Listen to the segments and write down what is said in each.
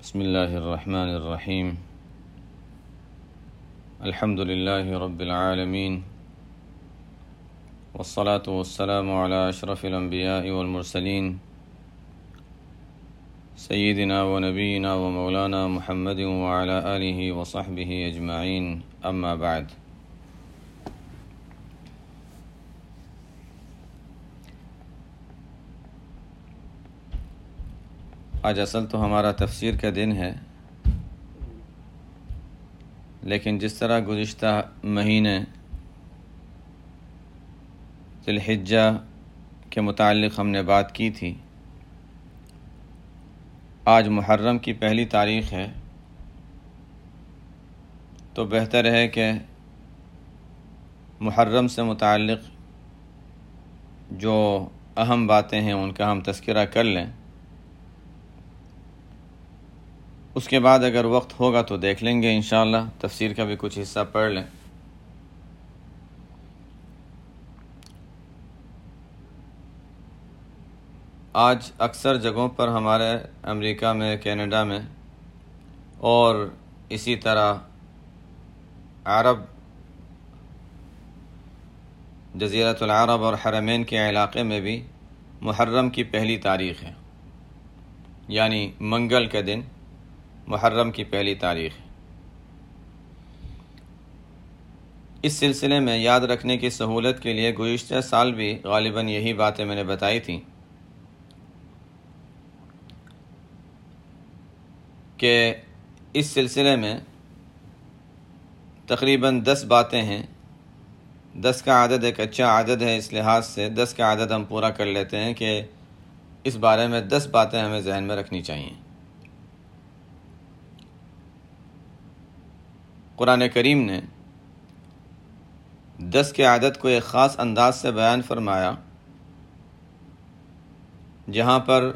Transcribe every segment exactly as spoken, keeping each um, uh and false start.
بسم اللہ الرحمن الرحیم الحمد للہ رب العالمین والصلاة والسلام علی اشرف الانبیاء والمرسلین سیدنا و نبینا و مولانا محمد وعلی آلہ وصحبہ اجمعین، اما بعد۔ آج اصل تو ہمارا تفسیر کا دن ہے، لیکن جس طرح گزشتہ مہینے ذی الحجہ کے متعلق ہم نے بات کی تھی، آج محرم کی پہلی تاریخ ہے، تو بہتر ہے کہ محرم سے متعلق جو اہم باتیں ہیں ان کا ہم تذکرہ کر لیں۔ اس کے بعد اگر وقت ہوگا تو دیکھ لیں گے انشاءاللہ، تفسیر کا بھی کچھ حصہ پڑھ لیں۔ آج اکثر جگہوں پر ہمارے امریکہ میں، کینیڈا میں اور اسی طرح عرب جزیرۃ العرب اور حرمین کے علاقے میں بھی محرم کی پہلی تاریخ ہے، یعنی منگل کے دن محرم کی پہلی تاریخ ہے۔ اس سلسلے میں یاد رکھنے کی سہولت کے لیے گزشتہ سال بھی غالباً یہی باتیں میں نے بتائی تھیں کہ اس سلسلے میں تقریباً دس باتیں ہیں۔ دس کا عدد ایک اچھا عدد ہے، اس لحاظ سے دس کا عدد ہم پورا کر لیتے ہیں کہ اس بارے میں دس باتیں ہمیں ذہن میں رکھنی چاہیے۔ قرآن کریم نے دس کے عدد کو ایک خاص انداز سے بیان فرمایا، جہاں پر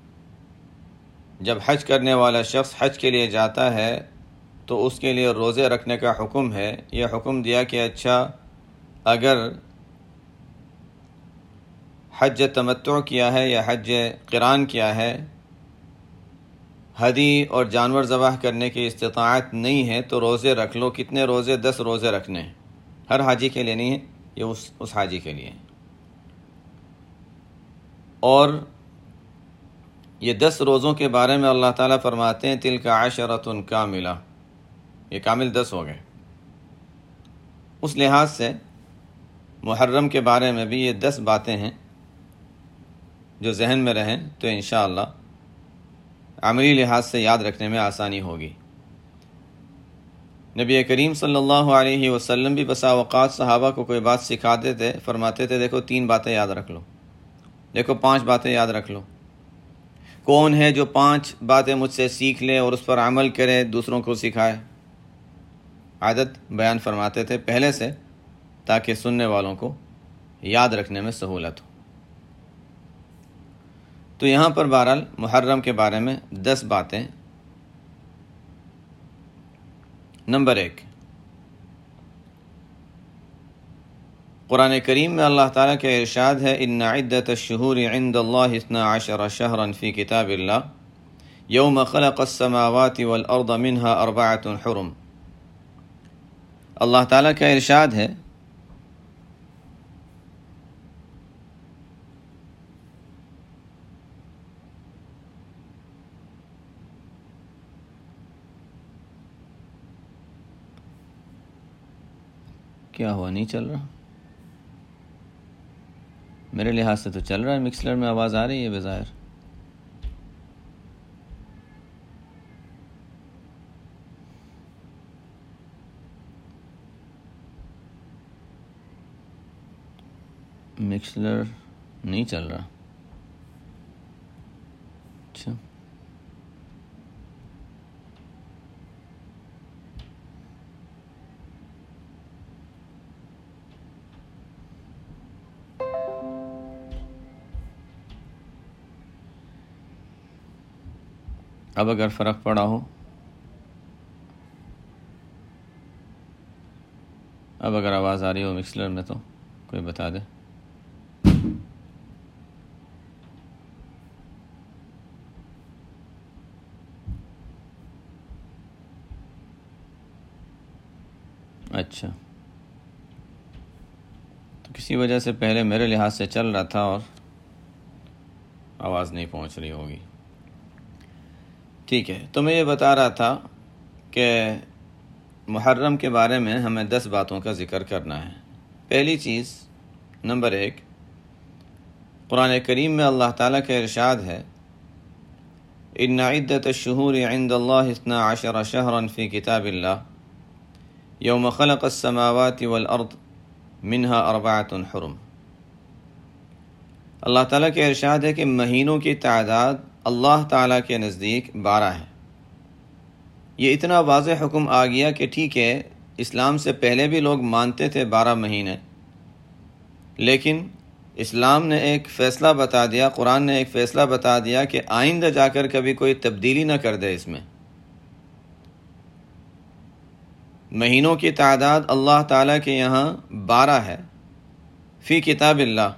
جب حج کرنے والا شخص حج کے لیے جاتا ہے تو اس کے لیے روزے رکھنے کا حکم ہے۔ یہ حکم دیا کہ اچھا اگر حج تمتع کیا ہے یا حج قران کیا ہے، ہدی اور جانور ذبح کرنے کی استطاعت نہیں ہے تو روزے رکھ لو۔ کتنے روزے؟ دس روزے رکھنے ہیں۔ ہر حاجی کے لیے نہیں ہے، یہ اس اس حاجی کے لیے۔ اور یہ دس روزوں کے بارے میں اللہ تعالیٰ فرماتے ہیں تلک عشرۃ کاملہ، یہ کامل دس ہو گئے۔ اس لحاظ سے محرم کے بارے میں بھی یہ دس باتیں ہیں جو ذہن میں رہیں تو انشاءاللہ عملی لحاظ سے یاد رکھنے میں آسانی ہوگی۔ نبی کریم صلی اللہ علیہ وسلم بھی بسا اوقات صحابہ کو کوئی بات سکھاتے تھے، فرماتے تھے دیکھو تین باتیں یاد رکھ لو، دیکھو پانچ باتیں یاد رکھ لو۔ کون ہے جو پانچ باتیں مجھ سے سیکھ لے اور اس پر عمل کرے، دوسروں کو سکھائے؟ عادت بیان فرماتے تھے پہلے سے، تاکہ سننے والوں کو یاد رکھنے میں سہولت ہو۔ تو یہاں پر بہرحال محرم کے بارے میں دس باتیں۔ نمبر ایک، قرآن کریم میں اللہ تعالیٰ کا ارشاد ہے ان عدۃ الشہور عند اللہ اثنا عشر شہرا فی کتاب اللہ یوم خلق السماوات والارض منها اربعۃ حرم۔ اللہ تعالیٰ کا ارشاد ہے کیا ہوا؟ نہیں چل رہا؟ میرے لحاظ سے تو چل رہا ہے، مکسلر میں آواز آ رہی ہے بظاہر۔ مکسلر نہیں چل رہا، اچھا اب اگر فرق پڑا ہو، اب اگر آواز آ رہی ہو مکسلر میں تو کوئی بتا دے۔ اچھا، تو کسی وجہ سے پہلے میرے لحاظ سے چل رہا تھا اور آواز نہیں پہنچ رہی ہوگی. ٹھیک ہے، تو میں یہ بتا رہا تھا کہ محرم کے بارے میں ہمیں دس باتوں کا ذکر کرنا ہے. پہلی چیز، نمبر ایک، قرآن کریم میں اللہ تعالیٰ کا ارشاد ہے ان عدت الشہور عند اللہ اثنا عشر شہرا فی کتاب اللہ یوم خلق السماوات والارض منہا اربعۃ حرم. اللہ تعالیٰ کا ارشاد ہے کہ مہینوں کی تعداد اللہ تعالیٰ کے نزدیک بارہ ہے. یہ اتنا واضح حکم آ گیا کہ ٹھیک ہے، اسلام سے پہلے بھی لوگ مانتے تھے بارہ مہینے، لیکن اسلام نے ایک فیصلہ بتا دیا، قرآن نے ایک فیصلہ بتا دیا کہ آئندہ جا کر کبھی کوئی تبدیلی نہ کر دے. اس میں مہینوں کی تعداد اللہ تعالیٰ کے یہاں بارہ ہے، فی کتاب اللہ،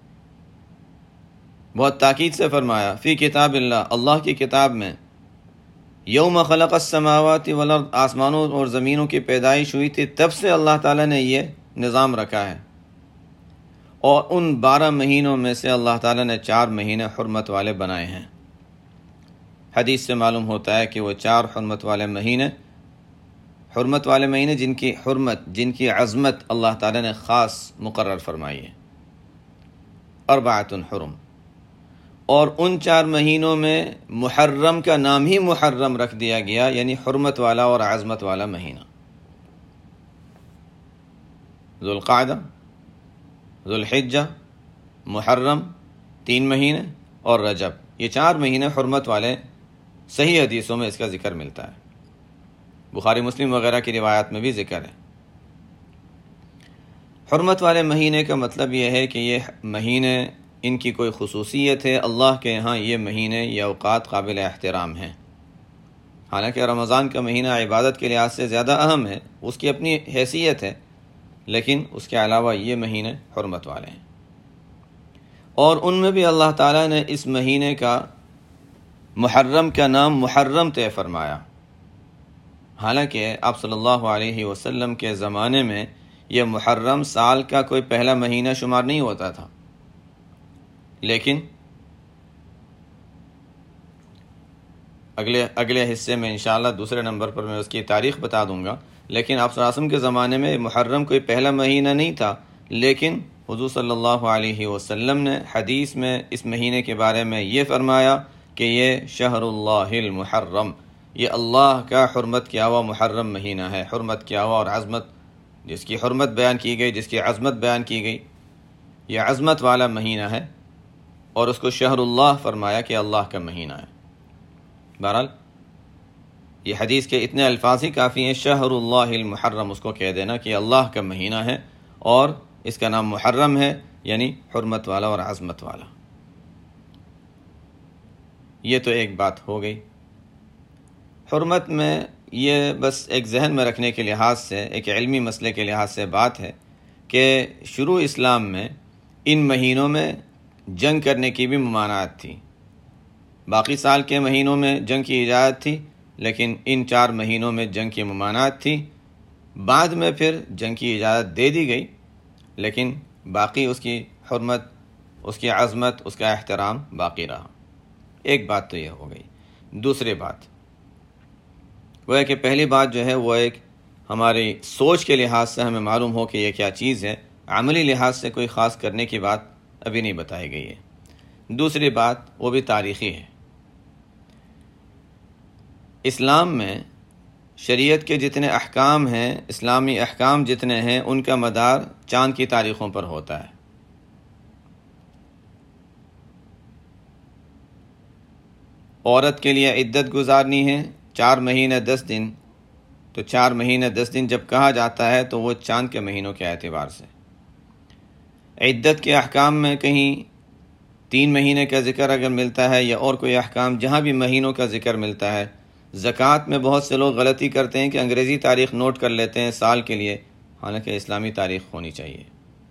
بہت تاکید سے فرمایا فی کتاب اللہ، اللہ کی کتاب میں. یوم خلق السماوات والارض، آسمانوں اور زمینوں کی پیدائش ہوئی تھی تب سے اللہ تعالیٰ نے یہ نظام رکھا ہے. اور ان بارہ مہینوں میں سے اللہ تعالیٰ نے چار مہینے حرمت والے بنائے ہیں. حدیث سے معلوم ہوتا ہے کہ وہ چار حرمت والے مہینے حرمت والے مہینے جن کی حرمت، جن کی عظمت اللہ تعالیٰ نے خاص مقرر فرمائی ہے، اربعۃ حرم. اور ان چار مہینوں میں محرم کا نام ہی محرم رکھ دیا گیا، یعنی حرمت والا اور عظمت والا مہینہ. ذوالقعدہ، ذوالحجہ، محرم، تین مہینے، اور رجب، یہ چار مہینے حرمت والے. صحیح حدیثوں میں اس کا ذکر ملتا ہے، بخاری مسلم وغیرہ کی روایات میں بھی ذکر ہے. حرمت والے مہینے کا مطلب یہ ہے کہ یہ مہینے، ان کی کوئی خصوصیت ہے، اللہ کے یہاں یہ مہینے یہ اوقات قابل احترام ہیں. حالانکہ رمضان کا مہینہ عبادت کے لحاظ سے زیادہ اہم ہے، اس کی اپنی حیثیت ہے، لیکن اس کے علاوہ یہ مہینے حرمت والے ہیں. اور ان میں بھی اللہ تعالیٰ نے اس مہینے کا، محرم کا نام محرم طے فرمایا. حالانکہ آپ صلی اللہ علیہ وسلم کے زمانے میں یہ محرم سال کا کوئی پہلا مہینہ شمار نہیں ہوتا تھا، لیکن اگلے اگلے حصے میں انشاءاللہ دوسرے نمبر پر میں اس کی تاریخ بتا دوں گا. لیکن آپ صلی اللہ علیہ وسلم کے زمانے میں محرم کوئی پہلا مہینہ نہیں تھا، لیکن حضور صلی اللہ علیہ وسلم نے حدیث میں اس مہینے کے بارے میں یہ فرمایا کہ یہ شہر اللہ المحرم، یہ اللہ کا حرمت کیا ہوا محرم مہینہ ہے. حرمت کیا ہوا اور عظمت، جس کی حرمت بیان کی گئی، جس کی عظمت بیان کی گئی، یہ عظمت والا مہینہ ہے، اور اس کو شہر اللہ فرمایا کہ اللہ کا مہینہ ہے. بہرحال یہ حدیث کے اتنے الفاظ ہی کافی ہیں، شہر اللہ المحرم، اس کو کہہ دینا کہ اللہ کا مہینہ ہے اور اس کا نام محرم ہے، یعنی حرمت والا اور عظمت والا. یہ تو ایک بات ہو گئی. حرمت میں یہ بس ایک ذہن میں رکھنے کے لحاظ سے، ایک علمی مسئلے کے لحاظ سے بات ہے کہ شروع اسلام میں ان مہینوں میں جنگ کرنے کی بھی ممانعت تھی. باقی سال کے مہینوں میں جنگ کی اجازت تھی، لیکن ان چار مہینوں میں جنگ کی ممانعت تھی. بعد میں پھر جنگ کی اجازت دے دی گئی، لیکن باقی اس کی حرمت، اس کی عظمت، اس کا احترام باقی رہا. ایک بات تو یہ ہو گئی. دوسری بات وہ ہے کہ پہلی بات جو ہے وہ ایک ہماری سوچ کے لحاظ سے ہمیں معلوم ہو کہ یہ کیا چیز ہے، عملی لحاظ سے کوئی خاص کرنے کی بات ابھی نہیں بتائی گئی ہے. دوسری بات وہ بھی تاریخی ہے. اسلام میں شریعت کے جتنے احکام ہیں، اسلامی احکام جتنے ہیں، ان کا مدار چاند کی تاریخوں پر ہوتا ہے. عورت کے لیے عدت گزارنی ہے چار مہینے دس دن، تو چار مہینے دس دن جب کہا جاتا ہے تو وہ چاند کے مہینوں کے اعتبار سے. عدت کے احکام میں کہیں تین مہینے کا ذکر اگر ملتا ہے یا اور کوئی احکام، جہاں بھی مہینوں کا ذکر ملتا ہے. زکوٰۃ میں بہت سے لوگ غلطی کرتے ہیں کہ انگریزی تاریخ نوٹ کر لیتے ہیں سال کے لیے، حالانکہ اسلامی تاریخ ہونی چاہیے.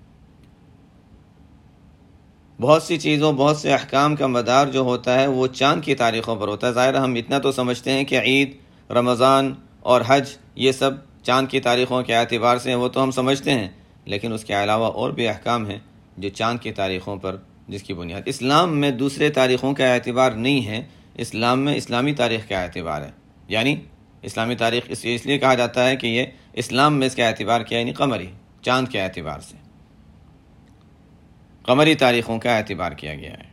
بہت سی چیزوں، بہت سے احکام کا مدار جو ہوتا ہے وہ چاند کی تاریخوں پر ہوتا ہے. ظاہر ہم اتنا تو سمجھتے ہیں کہ عید، رمضان اور حج یہ سب چاند کی تاریخوں کے اعتبار سے وہ تو ہم سمجھتے ہیں، لیکن اس کے علاوہ اور بھی احکام ہیں جو چاند کی تاریخوں پر جس کی بنیاد اسلام میں دوسرے تاریخوں کا اعتبار نہیں ہے، اسلام میں اسلامی تاریخ کا اعتبار ہے. یعنی اسلامی تاریخ اس اس لیے کہا جاتا ہے کہ یہ اسلام میں اس کا اعتبار کیا، یعنی قمری، چاند کے اعتبار سے قمری تاریخوں کا اعتبار کیا گیا ہے.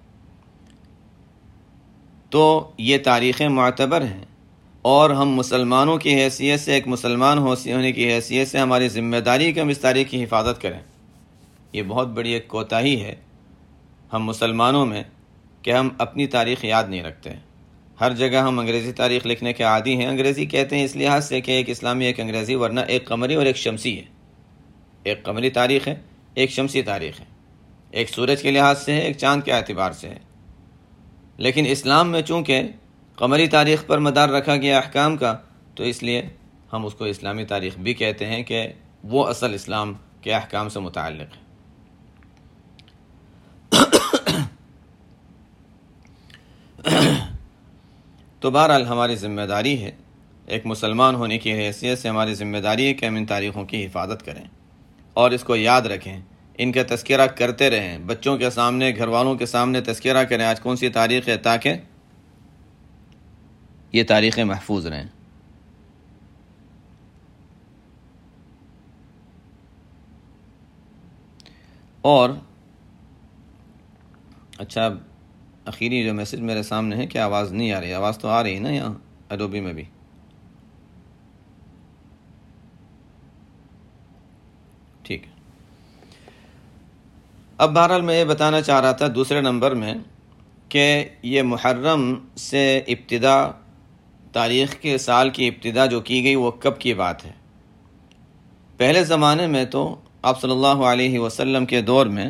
تو یہ تاریخیں معتبر ہیں، اور ہم مسلمانوں کی حیثیت سے، ایک مسلمان ہونے کی حیثیت سے ہماری ذمہ داری کہ ہم اس تاریخ کی حفاظت کریں. یہ بہت بڑی ایک کوتاہی ہے ہم مسلمانوں میں کہ ہم اپنی تاریخ یاد نہیں رکھتے. ہر جگہ ہم انگریزی تاریخ لکھنے کے عادی ہیں. انگریزی کہتے ہیں اس لحاظ سے کہ ایک اسلامی ایک انگریزی، ورنہ ایک قمری اور ایک شمسی ہے. ایک قمری تاریخ ہے، ایک شمسی تاریخ ہے، ایک سورج کے لحاظ سے ہے، ایک چاند کے اعتبار سے ہے. لیکن اسلام میں چونکہ قمری تاریخ پر مدار رکھا گیا احکام کا، تو اس لیے ہم اس کو اسلامی تاریخ بھی کہتے ہیں کہ وہ اصل اسلام کے احکام سے متعلق ہے. تو بہرحال ہماری ذمہ داری ہے، ایک مسلمان ہونے کی حیثیت سے ہماری ذمہ داری ہے کہ ہم ان تاریخوں کی حفاظت کریں اور اس کو یاد رکھیں، ان کا تذکرہ کرتے رہیں، بچوں کے سامنے، گھر والوں کے سامنے تذکرہ کریں آج کون سی تاریخ ہے، تاکہ یہ تاریخیں محفوظ رہیں. اور اچھا، اخیری جو میسج میرے سامنے ہے کہ آواز نہیں آ رہی. آواز تو آ رہی ہے نا یہاں ایڈوبی میں بھی؟ ٹھیک ہے. اب بہرحال میں یہ بتانا چاہ رہا تھا دوسرے نمبر میں کہ یہ محرم سے ابتدا، تاریخ کے سال کی ابتدا جو کی گئی وہ کب کی بات ہے. پہلے زمانے میں تو آپ صلی اللہ علیہ وسلم کے دور میں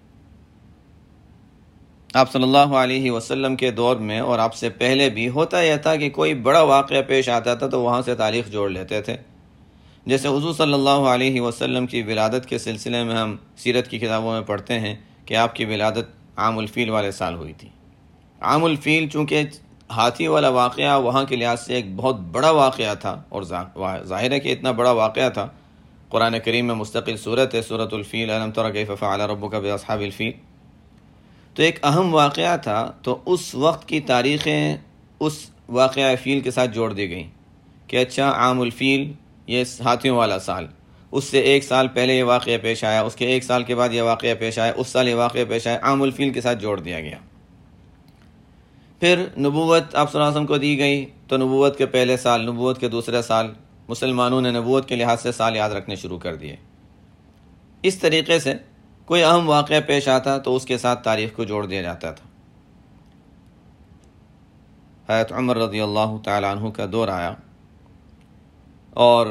آپ صلی اللہ علیہ وسلم کے دور میں اور آپ سے پہلے بھی ہوتا یہ تھا کہ کوئی بڑا واقعہ پیش آتا تھا تو وہاں سے تاریخ جوڑ لیتے تھے. جیسے حضور صلی اللہ علیہ وسلم کی ولادت کے سلسلے میں ہم سیرت کی کتابوں میں پڑھتے ہیں کہ آپ کی ولادت عام الفیل والے سال ہوئی تھی. عام الفیل چونکہ ہاتھی والا واقعہ وہاں کے لحاظ سے ایک بہت بڑا واقعہ تھا، اور ظاہر ہے کہ اتنا بڑا واقعہ تھا. قرآن کریم میں مستقل صورت ہے، سورۃ الفیل، الم تر کیف فعل ربک باصحاب الفیل. تو ایک اہم واقعہ تھا، تو اس وقت کی تاریخیں اس واقعہ فیل کے ساتھ جوڑ دی گئیں کہ اچھا عام الفیل یہ ہاتھیوں والا سال، اس سے ایک سال پہلے یہ واقعہ پیش آیا، اس کے ایک سال کے بعد یہ واقعہ پیش آیا، اس سال یہ واقعہ پیش آیا، عام الفیل کے ساتھ جوڑ دیا گیا. پھر نبوت آپ صلی اللہ علیہ وسلم کو دی گئی، تو نبوت کے پہلے سال، نبوت کے دوسرے سال، مسلمانوں نے نبوت کے لحاظ سے سال یاد رکھنے شروع کر دیے. اس طریقے سے کوئی اہم واقعہ پیش آتا تو اس کے ساتھ تاریخ کو جوڑ دیا جاتا تھا. حضرت عمر رضی اللہ تعالیٰ عنہ کا دور آیا، اور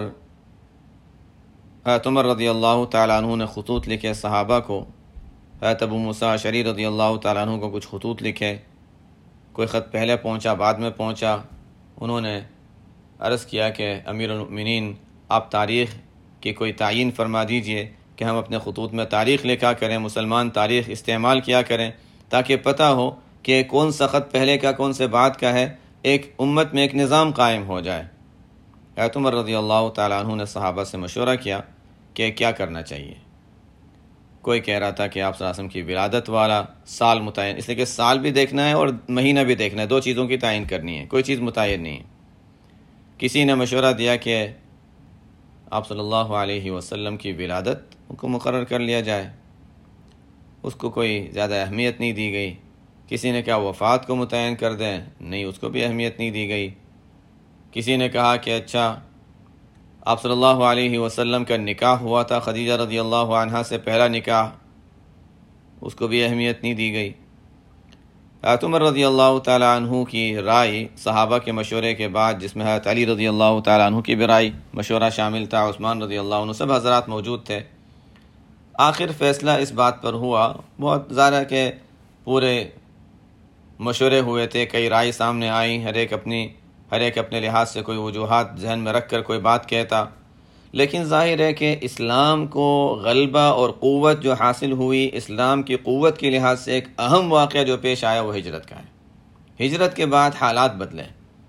حضرت عمر رضی اللہ تعالیٰ عنہ نے خطوط لکھے صحابہ کو. حضرت ابو موسیٰ اشعری رضی اللہ تعالیٰ عنہ کو کچھ خطوط لکھے، کوئی خط پہلے پہنچا، بعد میں پہنچا. انہوں نے عرض کیا کہ امیر المؤمنین، آپ تاریخ کی کوئی تعیین فرما دیجئے کہ ہم اپنے خطوط میں تاریخ لکھا کریں، مسلمان تاریخ استعمال کیا کریں، تاکہ پتہ ہو کہ کون سا خط پہلے کا کون سے بعد کا ہے، ایک امت میں ایک نظام قائم ہو جائے. حضرت عمر رضی اللہ تعالیٰ عنہ نے صحابہ سے مشورہ کیا کہ کیا کرنا چاہیے. کوئی کہہ رہا تھا کہ آپ صلی اللہ علیہ وسلم کی ولادت والا سال متعین، اس لیے کہ سال بھی دیکھنا ہے اور مہینہ بھی دیکھنا ہے، دو چیزوں کی تعین کرنی ہے، کوئی چیز متعین نہیں ہے. کسی نے مشورہ دیا کہ آپ صلی اللہ علیہ وسلم کی ولادت کو مقرر کر لیا جائے، اس کو کوئی زیادہ اہمیت نہیں دی گئی. کسی نے کہا وفات کو متعین کر دیں، نہیں، اس کو بھی اہمیت نہیں دی گئی. کسی نے کہا کہ اچھا آپ صلی اللہ علیہ وسلم کا نکاح ہوا تھا خدیجہ رضی اللہ عنہا سے، پہلا نکاح، اس کو بھی اہمیت نہیں دی گئی. حضرت عمر رضی اللہ تعالیٰ عنہ کی رائے صحابہ کے مشورے کے بعد، جس میں حضرت علی رضی اللہ تعالیٰ عنہ کی بھی رائے مشورہ شامل تھا، عثمان رضی اللہ عنہ، سب حضرات موجود تھے. آخر فیصلہ اس بات پر ہوا، بہت ظاہر ہے کہ پورے مشورے ہوئے تھے، کئی رائے سامنے آئیں، ہر ایک اپنی ہر ایک اپنے لحاظ سے کوئی وجوہات ذہن میں رکھ کر کوئی بات کہتا. لیکن ظاہر ہے کہ اسلام کو غلبہ اور قوت جو حاصل ہوئی، اسلام کی قوت کے لحاظ سے ایک اہم واقعہ جو پیش آیا وہ ہجرت کا ہے. ہجرت کے بعد حالات بدلے.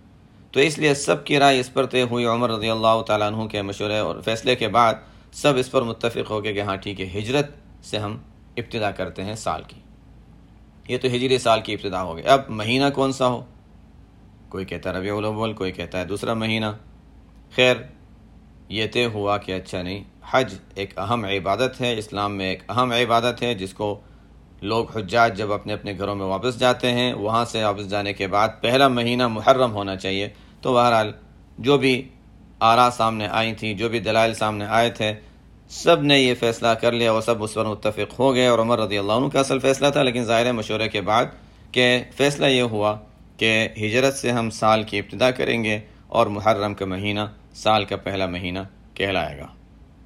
تو اس لیے سب کی رائے اس پر طے ہوئی، عمر رضی اللہ تعالیٰ عنہ کے مشورے اور فیصلے کے بعد سب اس پر متفق ہو گئے کہ ہاں ٹھیک ہے، ہجرت سے ہم ابتدا کرتے ہیں سال کی. یہ تو ہجری سال کی ابتدا ہو گئی. اب مہینہ کون سا ہو؟ کوئی کہتا ہے ربیع الاول، کوئی کہتا ہے دوسرا مہینہ. خیر یہ طے ہوا کہ اچھا نہیں، حج ایک اہم عبادت ہے، اسلام میں ایک اہم عبادت ہے جس کو لوگ حجاج جب اپنے اپنے گھروں میں واپس جاتے ہیں، وہاں سے واپس جانے کے بعد پہلا مہینہ محرم ہونا چاہیے. تو بہرحال جو بھی آراء سامنے آئی تھیں، جو بھی دلائل سامنے آئے تھے، سب نے یہ فیصلہ کر لیا اور سب اس پر متفق ہو گئے. اور عمر رضی اللہ عنہ کا اصل فیصلہ تھا، لیکن ظاہر مشورے کے بعد کہ فیصلہ یہ ہوا کہ ہجرت سے ہم سال کی ابتدا کریں گے اور محرم کا مہینہ سال کا پہلا مہینہ کہلائے گا.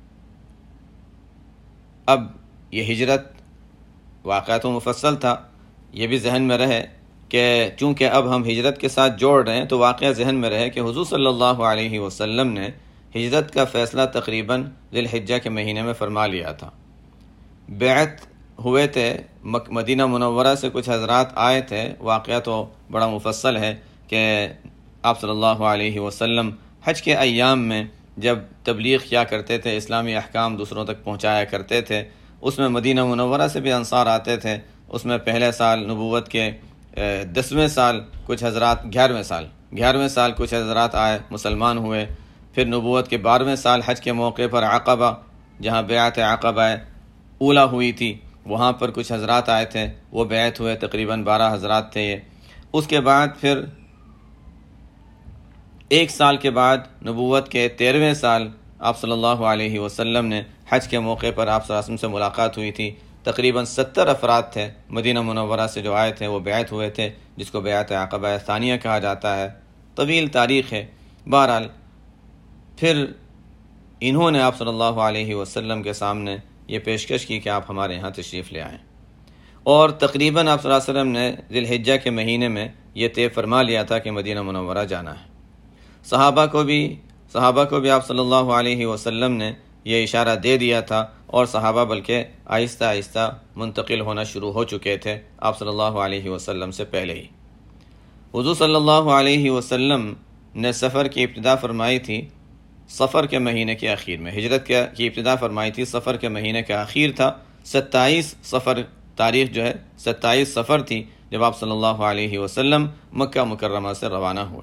اب یہ ہجرت واقعہ تو مفصل تھا، یہ بھی ذہن میں رہے کہ چونکہ اب ہم ہجرت کے ساتھ جوڑ رہے ہیں تو واقعہ ذہن میں رہے کہ حضور صلی اللہ علیہ وسلم نے ہجرت کا فیصلہ تقریباً ذی الحجہ کے مہینے میں فرما لیا تھا. بیعت ہوئے تھے، مدینہ منورہ سے کچھ حضرات آئے تھے. واقعہ تو بڑا مفصل ہے کہ آپ صلی اللہ علیہ وسلم حج کے ایام میں جب تبلیغ کیا کرتے تھے، اسلامی احکام دوسروں تک پہنچایا کرتے تھے، اس میں مدینہ منورہ سے بھی انصار آتے تھے. اس میں پہلے سال نبوت کے دسویں سال کچھ حضرات، گیارہویں سال گیارہویں سال کچھ حضرات آئے، مسلمان ہوئے. پھر نبوت کے بارہویں سال حج کے موقع پر عقبہ، جہاں بیعت عقبہ اولا ہوئی تھی، وہاں پر کچھ حضرات آئے تھے، وہ بیعت ہوئے، تقریباً بارہ حضرات تھے یہ. اس کے بعد پھر ایک سال کے بعد نبوت کے تیرہویں سال آپ صلی اللہ علیہ وسلم نے حج کے موقع پر آپ صلی اللہ علیہ وسلم سے ملاقات ہوئی تھی. تقریباً ستر افراد تھے مدینہ منورہ سے جو آئے تھے، وہ بیعت ہوئے تھے، جس کو بیعت عقبہ ثانیہ کہا جاتا ہے. طویل تاریخ ہے. بہرحال پھر انہوں نے آپ صلی اللہ علیہ وسلم کے سامنے یہ پیشکش کی کہ آپ ہمارے یہاں تشریف لے آئیں، اور تقریباً آپ صلی اللہ علیہ وسلم نے ذی الحجہ کے مہینے میں یہ طے فرما لیا تھا کہ مدینہ منورہ جانا ہے. صحابہ کو بھی صحابہ کو بھی آپ صلی اللہ علیہ وسلم نے یہ اشارہ دے دیا تھا، اور صحابہ بلکہ آہستہ آہستہ منتقل ہونا شروع ہو چکے تھے آپ صلی اللہ علیہ وسلم سے پہلے ہی. حضور صلی اللہ علیہ وسلم نے سفر کی ابتدا فرمائی تھی سفر کے مہینے کے آخر میں. ہجرت کی ابتدا فرمائی تھی سفر کے مہینے کا آخر تھا. ستائیس سفر تاریخ جو ہے ستائیس سفر تھی جب آپ صلی اللہ علیہ وسلم مکہ مکرمہ سے روانہ ہوئے،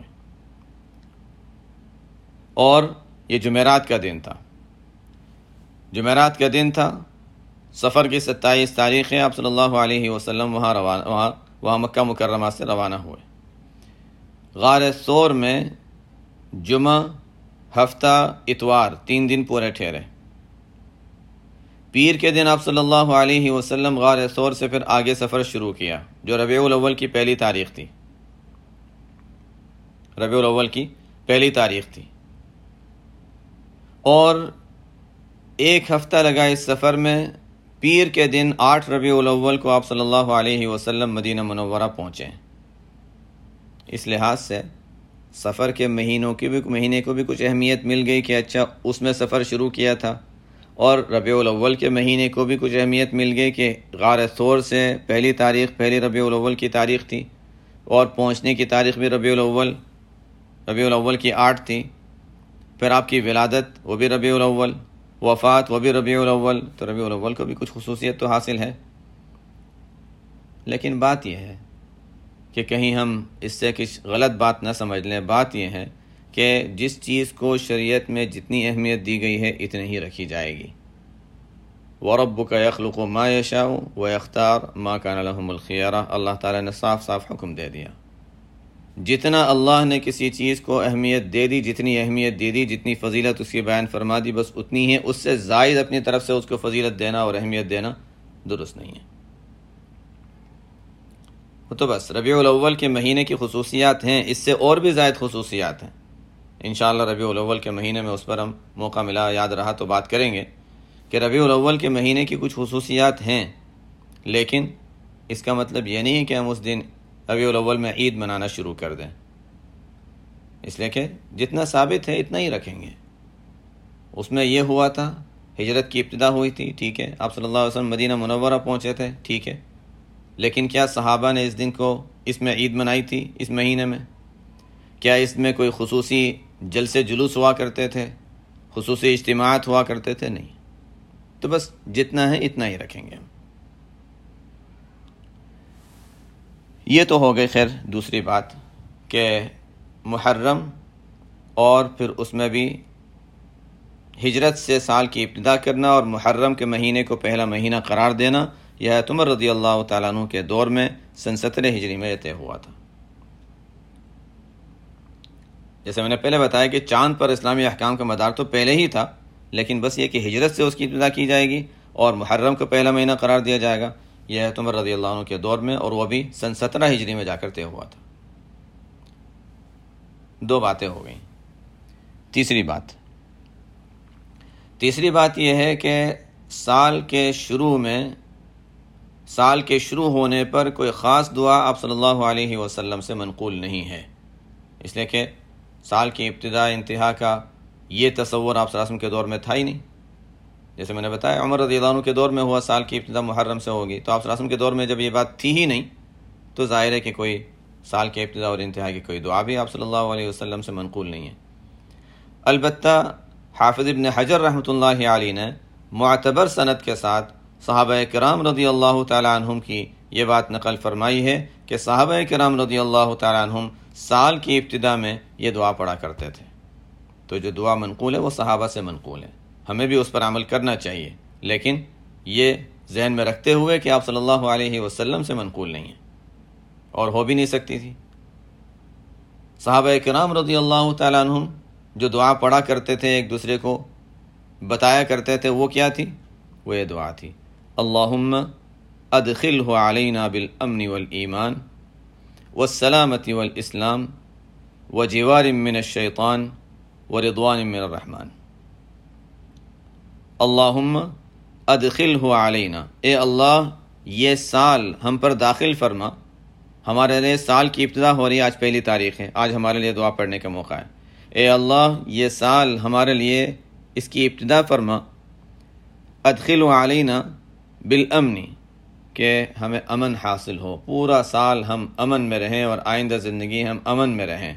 اور یہ جمعرات کا دن تھا. جمعرات کا دن تھا، سفر کی ستائیس تاریخ ہے. آپ صلی اللہ علیہ وسلم وہاں روانہ وہاں وہاں مکہ مکرمہ سے روانہ ہوئے. غار ثور میں جمعہ، ہفتہ، اتوار تین دن پورے ٹھہرے. پیر کے دن آپ صلی اللہ علیہ وسلم غار ثور سے پھر آگے سفر شروع کیا، جو ربیع الاول کی پہلی تاریخ تھی. ربیع الاول کی پہلی تاریخ تھی اور ایک ہفتہ لگا اس سفر میں. پیر کے دن آٹھ ربیع الاول کو آپ صلی اللہ علیہ وسلم مدینہ منورہ پہنچے. اس لحاظ سے سفر کے مہینوں کی بھی مہینے کو بھی کچھ اہمیت مل گئی کہ اچھا اس میں سفر شروع کیا تھا، اور ربیع الاول کے مہینے کو بھی کچھ اہمیت مل گئی کہ غار ثور سے پہلی تاریخ پہلی ربیع الاول کی تاریخ تھی، اور پہنچنے کی تاریخ بھی ربیع الاول ربیع الاول کی آٹھ تھی. پھر آپ کی ولادت وہ بھی ربیع الاول، وفات وہ بھی ربیع الاول. تو ربیع الاول کو بھی کچھ خصوصیت تو حاصل ہے. لیکن بات یہ ہے کہ کہیں ہم اس سے کچھ غلط بات نہ سمجھ لیں. بات یہ ہے کہ جس چیز کو شریعت میں جتنی اہمیت دی گئی ہے اتنی ہی رکھی جائے گی. وَرَبُّكَ يَخْلُقُ مَا يَشَاءُ وَيَخْتَارُ مَا كَانَ لَهُمُ الْخِيَرَةُ. اللہ تعالیٰ نے صاف صاف حکم دے دیا. جتنا اللہ نے کسی چیز کو اہمیت دے دی، جتنی اہمیت دے دی، جتنی فضیلت اس کی بیان فرما دی، بس اتنی ہے. اس سے زائد اپنی طرف سے اس کو فضیلت دینا اور اہمیت دینا درست نہیں ہے. تو بس ربیع الاول کے مہینے کی خصوصیات ہیں، اس سے اور بھی زائد خصوصیات ہیں. انشاءاللہ ربیع الاول کے مہینے میں اس پر ہم موقع ملا، یاد رہا تو بات کریں گے کہ ربیع الاول کے مہینے کی کچھ خصوصیات ہیں. لیکن اس کا مطلب یہ نہیں ہے کہ ہم اس دن ربیع الاول میں عید منانا شروع کر دیں، اس لیے کہ جتنا ثابت ہے اتنا ہی رکھیں گے. اس میں یہ ہوا تھا، ہجرت کی ابتدا ہوئی تھی، ٹھیک ہے، آپ صلی اللہ علیہ وسلم مدینہ منورہ پہنچے تھے، ٹھیک ہے. لیکن کیا صحابہ نے اس دن کو اس میں عید منائی تھی اس مہینے میں؟ کیا اس میں کوئی خصوصی جلسے جلوس ہوا کرتے تھے، خصوصی اجتماعات ہوا کرتے تھے؟ نہیں. تو بس جتنا ہے اتنا ہی رکھیں گے ہم. یہ تو ہو گئی خیر دوسری بات کہ محرم اور پھر اس میں بھی ہجرت سے سال کی ابتدا کرنا اور محرم کے مہینے کو پہلا مہینہ قرار دینا، یہ حضرت عمر رضی اللہ تعالیٰ عنہ کے دور میں سن سترہ ہجری میں طے ہوا تھا. جیسے میں نے پہلے بتایا کہ چاند پر اسلامی احکام کا مدار تو پہلے ہی تھا، لیکن بس یہ کہ ہجرت سے اس کی ابتدا کی جائے گی اور محرم کو پہلا مہینہ قرار دیا جائے گا، یہ حضرت عمر رضی اللہ عنہ کے دور میں، اور وہ بھی سن سترہ ہجری میں جا کر طے ہوا تھا. دو باتیں ہو گئیں. تیسری بات تیسری بات یہ ہے کہ سال کے شروع میں سال کے شروع ہونے پر کوئی خاص دعا آپ صلی اللہ علیہ وسلم سے منقول نہیں ہے، اس لیے کہ سال کی ابتدا انتہا کا یہ تصور آپ صلی اللہ علیہ وسلم کے دور میں تھا ہی نہیں. جیسے میں نے بتایا عمر رضی اللہ عنہ کے دور میں ہوا سال کی ابتدا محرم سے ہوگی، تو آپ صلی اللہ علیہ وسلم کے دور میں جب یہ بات تھی ہی نہیں تو ظاہر ہے کہ کوئی سال کے ابتدا اور انتہا کی کوئی دعا بھی آپ صلی اللہ علیہ وسلم سے منقول نہیں ہے. البتہ حافظ ابن حجر رحمۃ اللہ علیہ نے معتبر سند کے ساتھ صحابہ کرام رضی اللہ تعالی عنہم کی یہ بات نقل فرمائی ہے کہ صحابہ کرام رضی اللہ تعالی عنہم سال کی ابتدا میں یہ دعا پڑھا کرتے تھے. تو جو دعا منقول ہے وہ صحابہ سے منقول ہے، ہمیں بھی اس پر عمل کرنا چاہیے، لیکن یہ ذہن میں رکھتے ہوئے کہ آپ صلی اللہ علیہ وسلم سے منقول نہیں ہے اور ہو بھی نہیں سکتی تھی. صحابہ کرام رضی اللہ تعالی عنہم جو دعا پڑھا کرتے تھے ایک دوسرے کو بتایا کرتے تھے، وہ کیا تھی؟ وہ یہ دعا تھی: اللہم ادخلہ علینا بالامن والایمان والسلامة والاسلام وجوار من الشیطان ورضوان من الرحمن. اللہم ادخلہ علینا، اے اللہ یہ سال ہم پر داخل فرما. ہمارے لیے سال کی ابتدا ہو رہی ہے، آج پہلی تاریخ ہے، آج ہمارے لیے دعا پڑھنے کا موقع ہے. اے اللہ یہ سال ہمارے لیے اس کی ابتدا فرما. ادخلہ علینا بالامن، کہ ہمیں امن حاصل ہو، پورا سال ہم امن میں رہیں اور آئندہ زندگی ہم امن میں رہیں،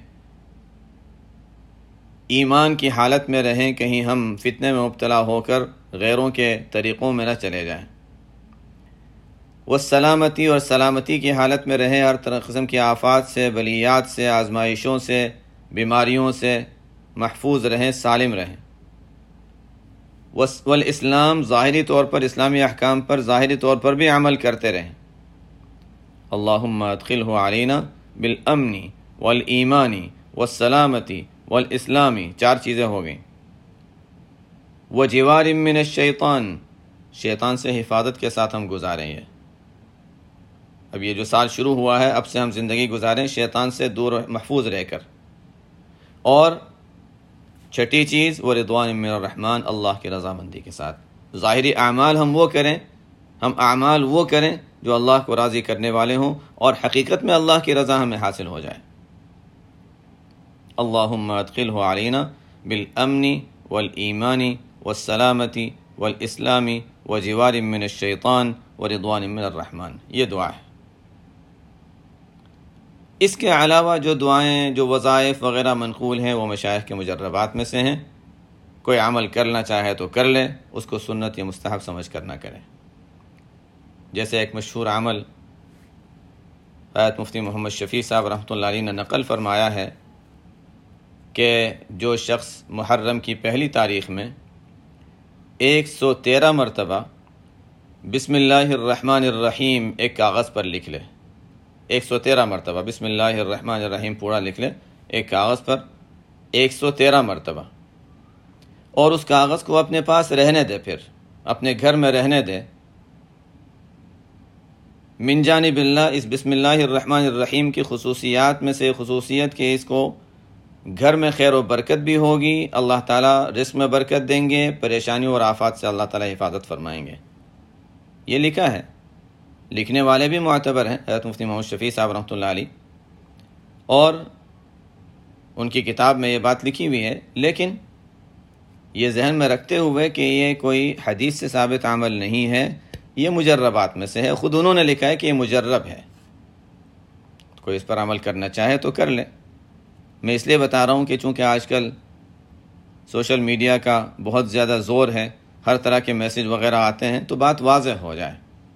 ایمان کی حالت میں رہیں، کہیں ہم فتنے میں مبتلا ہو کر غیروں کے طریقوں میں نہ چلے جائیں. والسلامتی، اور سلامتی کی حالت میں رہیں، ہر طرح قسم کی آفات سے، بلیات سے، آزمائشوں سے، بیماریوں سے محفوظ رہیں، سالم رہیں. والاسلام، ظاہری طور پر اسلامی احکام پر ظاہری طور پر بھی عمل کرتے رہیں. اللہم ادخلہ علینا بالامن والایمان والسلامتی والاسلامی، چار چیزیں ہو گئیں. وجوار من الشیطان، شیطان سے حفاظت کے ساتھ ہم گزاریں. یہ اب یہ جو سال شروع ہوا ہے، اب سے ہم زندگی گزاریں شیطان سے دور محفوظ رہ کر. اور چھٹی چیز ورضوان من الرحمن، اللہ کی رضامندی کے ساتھ. ظاہری اعمال ہم وہ کریں ہم اعمال وہ کریں جو اللہ کو راضی کرنے والے ہوں اور حقیقت میں اللہ کی رضا ہمیں حاصل ہو جائے. اللہم ادخلہ علینا بالامن والایمان والسلامتی والاسلام وجوار من الشیطان ورضوان من الرحمن، یہ دعا ہے. اس کے علاوہ جو دعائیں، جو وظائف وغیرہ منقول ہیں، وہ مشائخ کے مجربات میں سے ہیں. کوئی عمل کرنا چاہے تو کر لے، اس کو سنت یا مستحب سمجھ کر نہ کرے. جیسے ایک مشہور عمل حضرت مفتی محمد شفیع صاحب رحمۃ اللہ علیہ نے نقل فرمایا ہے کہ جو شخص محرم کی پہلی تاریخ میں ایک سو تیرہ مرتبہ بسم اللہ الرحمن الرحیم ایک کاغذ پر لکھ لے، ایک سو تیرہ مرتبہ بسم اللہ الرحمن الرحیم پورا لکھ لے ایک کاغذ پر ایک سو تیرہ مرتبہ، اور اس کاغذ کو اپنے پاس رہنے دے، پھر اپنے گھر میں رہنے دے. من جانب اللہ، اس بسم اللہ الرحمن الرحیم کی خصوصیات میں سے خصوصیت کہ اس کو گھر میں خیر و برکت بھی ہوگی، اللہ تعالیٰ رزق میں برکت دیں گے، پریشانیوں اور آفات سے اللہ تعالیٰ حفاظت فرمائیں گے. یہ لکھا ہے، لکھنے والے بھی معتبر ہیں حضرت مفتی محمد شفیع صاحب رحمۃ اللہ علیہ، اور ان کی کتاب میں یہ بات لکھی ہوئی ہے. لیکن یہ ذہن میں رکھتے ہوئے کہ یہ کوئی حدیث سے ثابت عمل نہیں ہے، یہ مجربات میں سے ہے. خود انہوں نے لکھا ہے کہ یہ مجرب ہے، کوئی اس پر عمل کرنا چاہے تو کر لے. میں اس لیے بتا رہا ہوں کہ چونکہ آج کل سوشل میڈیا کا بہت زیادہ زور ہے، ہر طرح کے میسج وغیرہ آتے ہیں، تو بات واضح ہو جائے۔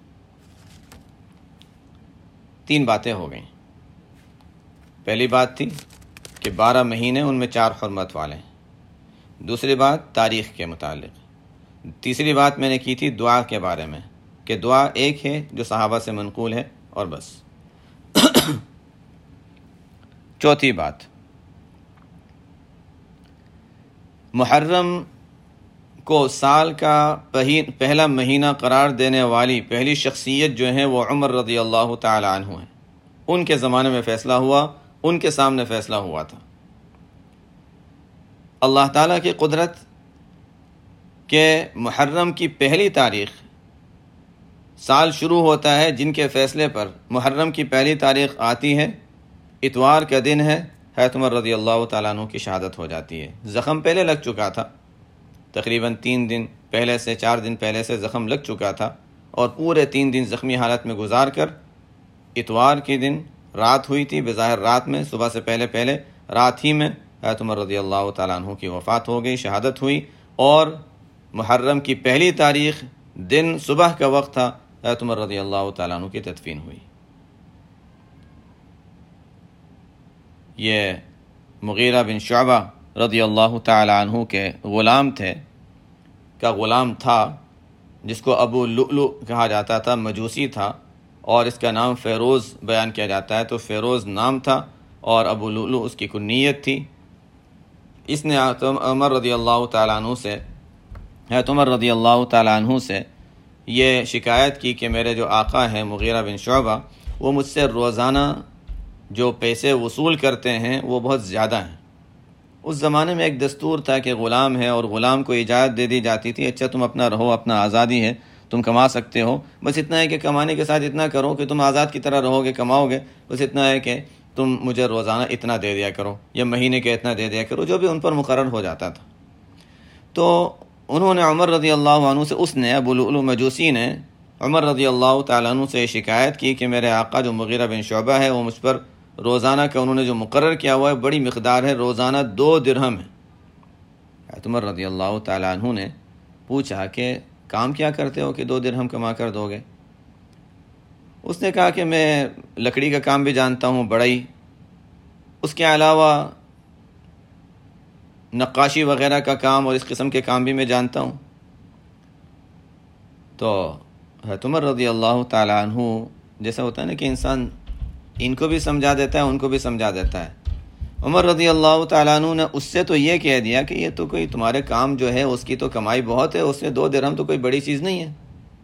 تین باتیں ہو گئیں۔ پہلی بات تھی کہ بارہ مہینے ان میں چار حرمت والے ہیں۔ دوسری بات تاریخ کے متعلق۔ تیسری بات میں نے کی تھی دعا کے بارے میں کہ دعا ایک ہے جو صحابہ سے منقول ہے، اور بس۔ چوتھی بات، محرم کو سال کا پہلا مہینہ قرار دینے والی پہلی شخصیت جو ہیں وہ عمر رضی اللہ تعالی عنہ ہیں۔ ان کے زمانے میں فیصلہ ہوا، ان کے سامنے فیصلہ ہوا تھا۔ اللہ تعالیٰ کی قدرت کہ محرم کی پہلی تاریخ سال شروع ہوتا ہے، جن کے فیصلے پر محرم کی پہلی تاریخ آتی ہے، اتوار کا دن ہے، حضرت عمر رضی اللہ تعالیٰ عنہ کی شہادت ہو جاتی ہے۔ زخم پہلے لگ چکا تھا، تقریباً تین دن پہلے سے چار دن پہلے سے زخم لگ چکا تھا، اور پورے تین دن زخمی حالت میں گزار کر اتوار کے دن رات ہوئی تھی، بظاہر رات میں، صبح سے پہلے پہلے رات ہی میں حضرت عمر رضی اللہ تعالیٰ عنہ کی وفات ہو گئی، شہادت ہوئی، اور محرم کی پہلی تاریخ دن صبح کا وقت تھا، حضرت عمر رضی اللہ تعالیٰ عنہ کی تدفین ہوئی۔ یہ مغیرہ بن شعبہ رضی اللہ تعالی عنہ کے غلام تھے، کا غلام تھا، جس کو ابو لؤلؤ کہا جاتا تھا، مجوسی تھا، اور اس کا نام فیروز بیان کیا جاتا ہے، تو فیروز نام تھا اور ابو لؤلؤ اس کی کنیت تھی۔ اس نے عمر رضی اللہ تعالیٰ عنہ سے حضرت عمر رضی اللہ تعالیٰ عنہ سے یہ شکایت کی کہ میرے جو آقا ہیں مغیرہ بن شعبہ، وہ مجھ سے روزانہ جو پیسے وصول کرتے ہیں وہ بہت زیادہ ہیں۔ اس زمانے میں ایک دستور تھا کہ غلام ہے اور غلام کو اجازت دے دی جاتی تھی، اچھا تم اپنا رہو، اپنا آزادی ہے، تم کما سکتے ہو، بس اتنا ہے کہ کمانے کے ساتھ اتنا کرو کہ تم آزاد کی طرح رہو گے، کماؤ گے، بس اتنا ہے کہ تم مجھے روزانہ اتنا دے دیا کرو، یا مہینے کے اتنا دے دیا کرو، جو بھی ان پر مقرر ہو جاتا تھا۔ تو انہوں نے عمر رضی اللہ عنہ سے، اس نے ابو لؤلؤ مجوسی نے عمر رضی اللہ تعالیٰ عنہ سے شکایت کی کہ میرے آقا جو مغیرہ بن شعبہ ہے وہ مجھ پر روزانہ کا انہوں نے جو مقرر کیا ہوا ہے بڑی مقدار ہے، روزانہ دو درہم ہے۔ حضرت عمر رضی اللہ تعالیٰ عنہ نے پوچھا کہ کام کیا کرتے ہو کہ دو درہم کما کر دو گے؟ اس نے کہا کہ میں لکڑی کا کام بھی جانتا ہوں، بڑائی، اس کے علاوہ نقاشی وغیرہ کا کام اور اس قسم کے کام بھی میں جانتا ہوں۔ تو حضرت عمر رضی اللہ تعالیٰ عنہ، جیسا ہوتا ہے نا کہ انسان ان کو بھی سمجھا دیتا ہے، ان کو بھی سمجھا دیتا ہے، عمر رضی اللہ تعالیٰ عنہ نے اس سے تو یہ کہہ دیا کہ یہ تو کوئی تمہارے کام جو ہے اس کی تو کمائی بہت ہے، اس میں دو درہم تو کوئی بڑی چیز نہیں ہے۔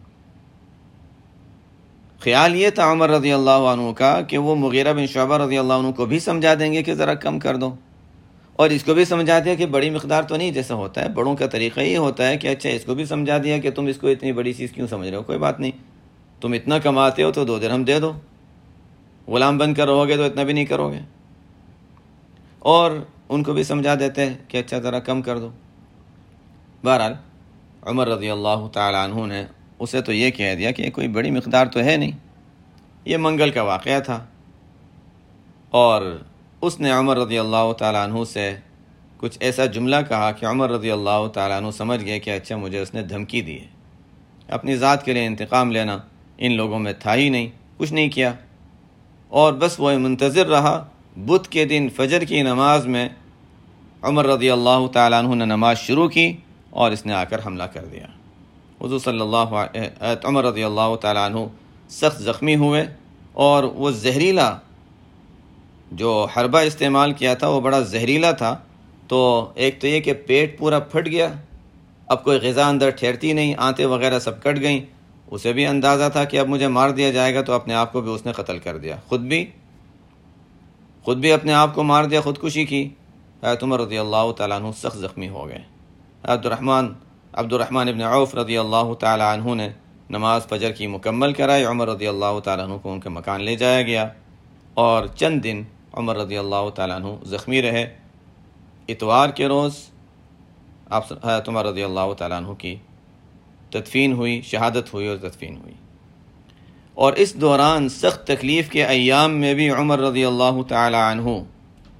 خیال یہ تھا عمر رضی اللہ عنہ کا کہ وہ مغیرہ بن شعبہ رضی اللہ عنہ کو بھی سمجھا دیں گے کہ ذرا کم کر دو، اور اس کو بھی سمجھا دیا کہ بڑی مقدار تو نہیں، جیسا ہوتا ہے بڑوں کا طریقہ یہ ہوتا ہے کہ اچھا اس کو بھی سمجھا دیا کہ تم اس کو اتنی بڑی چیز کیوں سمجھ رہے ہو، کوئی بات نہیں، تم اتنا کماتے ہو تو دو درہم دے دو، غلام بن کر رہو گے تو اتنا بھی نہیں کرو گے، اور ان کو بھی سمجھا دیتے ہیں کہ اچھا ذرا کم کر دو۔ بہرحال عمر رضی اللہ تعالیٰ عنہ نے اسے تو یہ کہہ دیا کہ کوئی بڑی مقدار تو ہے نہیں، یہ منگل کا واقعہ تھا، اور اس نے عمر رضی اللہ تعالیٰ عنہ سے کچھ ایسا جملہ کہا کہ عمر رضی اللہ تعالیٰ عنہ سمجھ گئے کہ اچھا مجھے اس نے دھمکی دی ہے، اپنی ذات کے لیے انتقام لینا ان لوگوں میں تھا ہی نہیں، کچھ نہیں کیا، اور بس وہ منتظر رہا۔ بدھ کے دن فجر کی نماز میں عمر رضی اللہ تعالیٰ عنہ نے نماز شروع کی اور اس نے آ کر حملہ کر دیا۔ حضور صلی اللہ علیہ عمر رضی اللہ تعالیٰ عنہ سخت زخمی ہوئے، اور وہ زہریلا جو حربہ استعمال کیا تھا وہ بڑا زہریلا تھا، تو ایک تو یہ کہ پیٹ پورا پھٹ گیا، اب کوئی غذا اندر ٹھہرتی نہیں، آنتیں وغیرہ سب کٹ گئیں، اسے بھی اندازہ تھا کہ اب مجھے مار دیا جائے گا، تو اپنے آپ کو بھی اس نے قتل کر دیا، خود بھی خود بھی اپنے آپ کو مار دیا، خودکشی کی۔ حضرت عمر رضی اللہ تعالیٰ عنہ سخت زخمی ہو گئے۔ عبد الرحمن عبد الرحمن ابن عوف رضی اللہ تعالیٰ عنہ نے نماز فجر کی مکمل کرائی، عمر رضی اللہ تعالیٰ عنہ کو ان کے مکان لے جایا گیا، اور چند دن عمر رضی اللہ تعالیٰ عنہ زخمی رہے۔ اتوار کے روز آپ حضرت عمر رضی اللہ تعالیٰ عنہ کی تدفین ہوئی، شہادت ہوئی اور تدفین ہوئی، اور اس دوران سخت تکلیف کے ایام میں بھی عمر رضی اللہ تعالی عنہ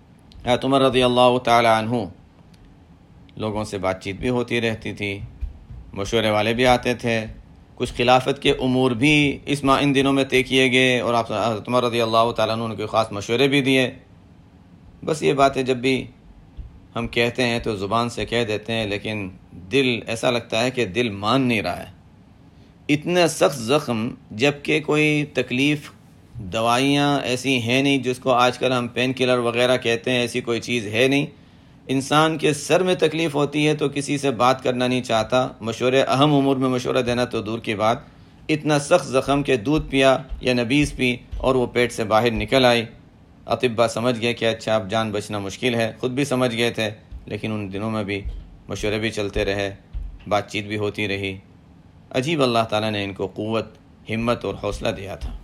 حضرت عمر رضی اللہ تعالی عنہ لوگوں سے بات چیت بھی ہوتی رہتی تھی، مشورے والے بھی آتے تھے، کچھ خلافت کے امور بھی اس ماہ ان دنوں میں طے کیے گئے اور آپ حضرت عمر رضی اللہ تعالیٰ عنہ نے کوئی خاص مشورے بھی دیے۔ بس یہ باتیں جب بھی ہم کہتے ہیں تو زبان سے کہہ دیتے ہیں، لیکن دل ایسا لگتا ہے کہ دل مان نہیں رہا ہے۔ اتنا سخت زخم، جبکہ کوئی تکلیف دوائیاں ایسی ہیں نہیں جس کو آج کل ہم پین کلر وغیرہ کہتے ہیں، ایسی کوئی چیز ہے نہیں۔ انسان کے سر میں تکلیف ہوتی ہے تو کسی سے بات کرنا نہیں چاہتا، مشورے اہم امور میں مشورہ دینا تو دور کی بات۔ اتنا سخت زخم کہ دودھ پیا یا نبیز پی اور وہ پیٹ سے باہر نکل آئی۔ اطباء سمجھ گئے کہ اچھا اب جان بچنا مشکل ہے، خود بھی سمجھ گئے تھے، لیکن ان دنوں میں بھی مشورے بھی چلتے رہے، بات چیت بھی ہوتی رہی۔ عجیب اللہ تعالیٰ نے ان کو قوت، ہمت اور حوصلہ دیا تھا۔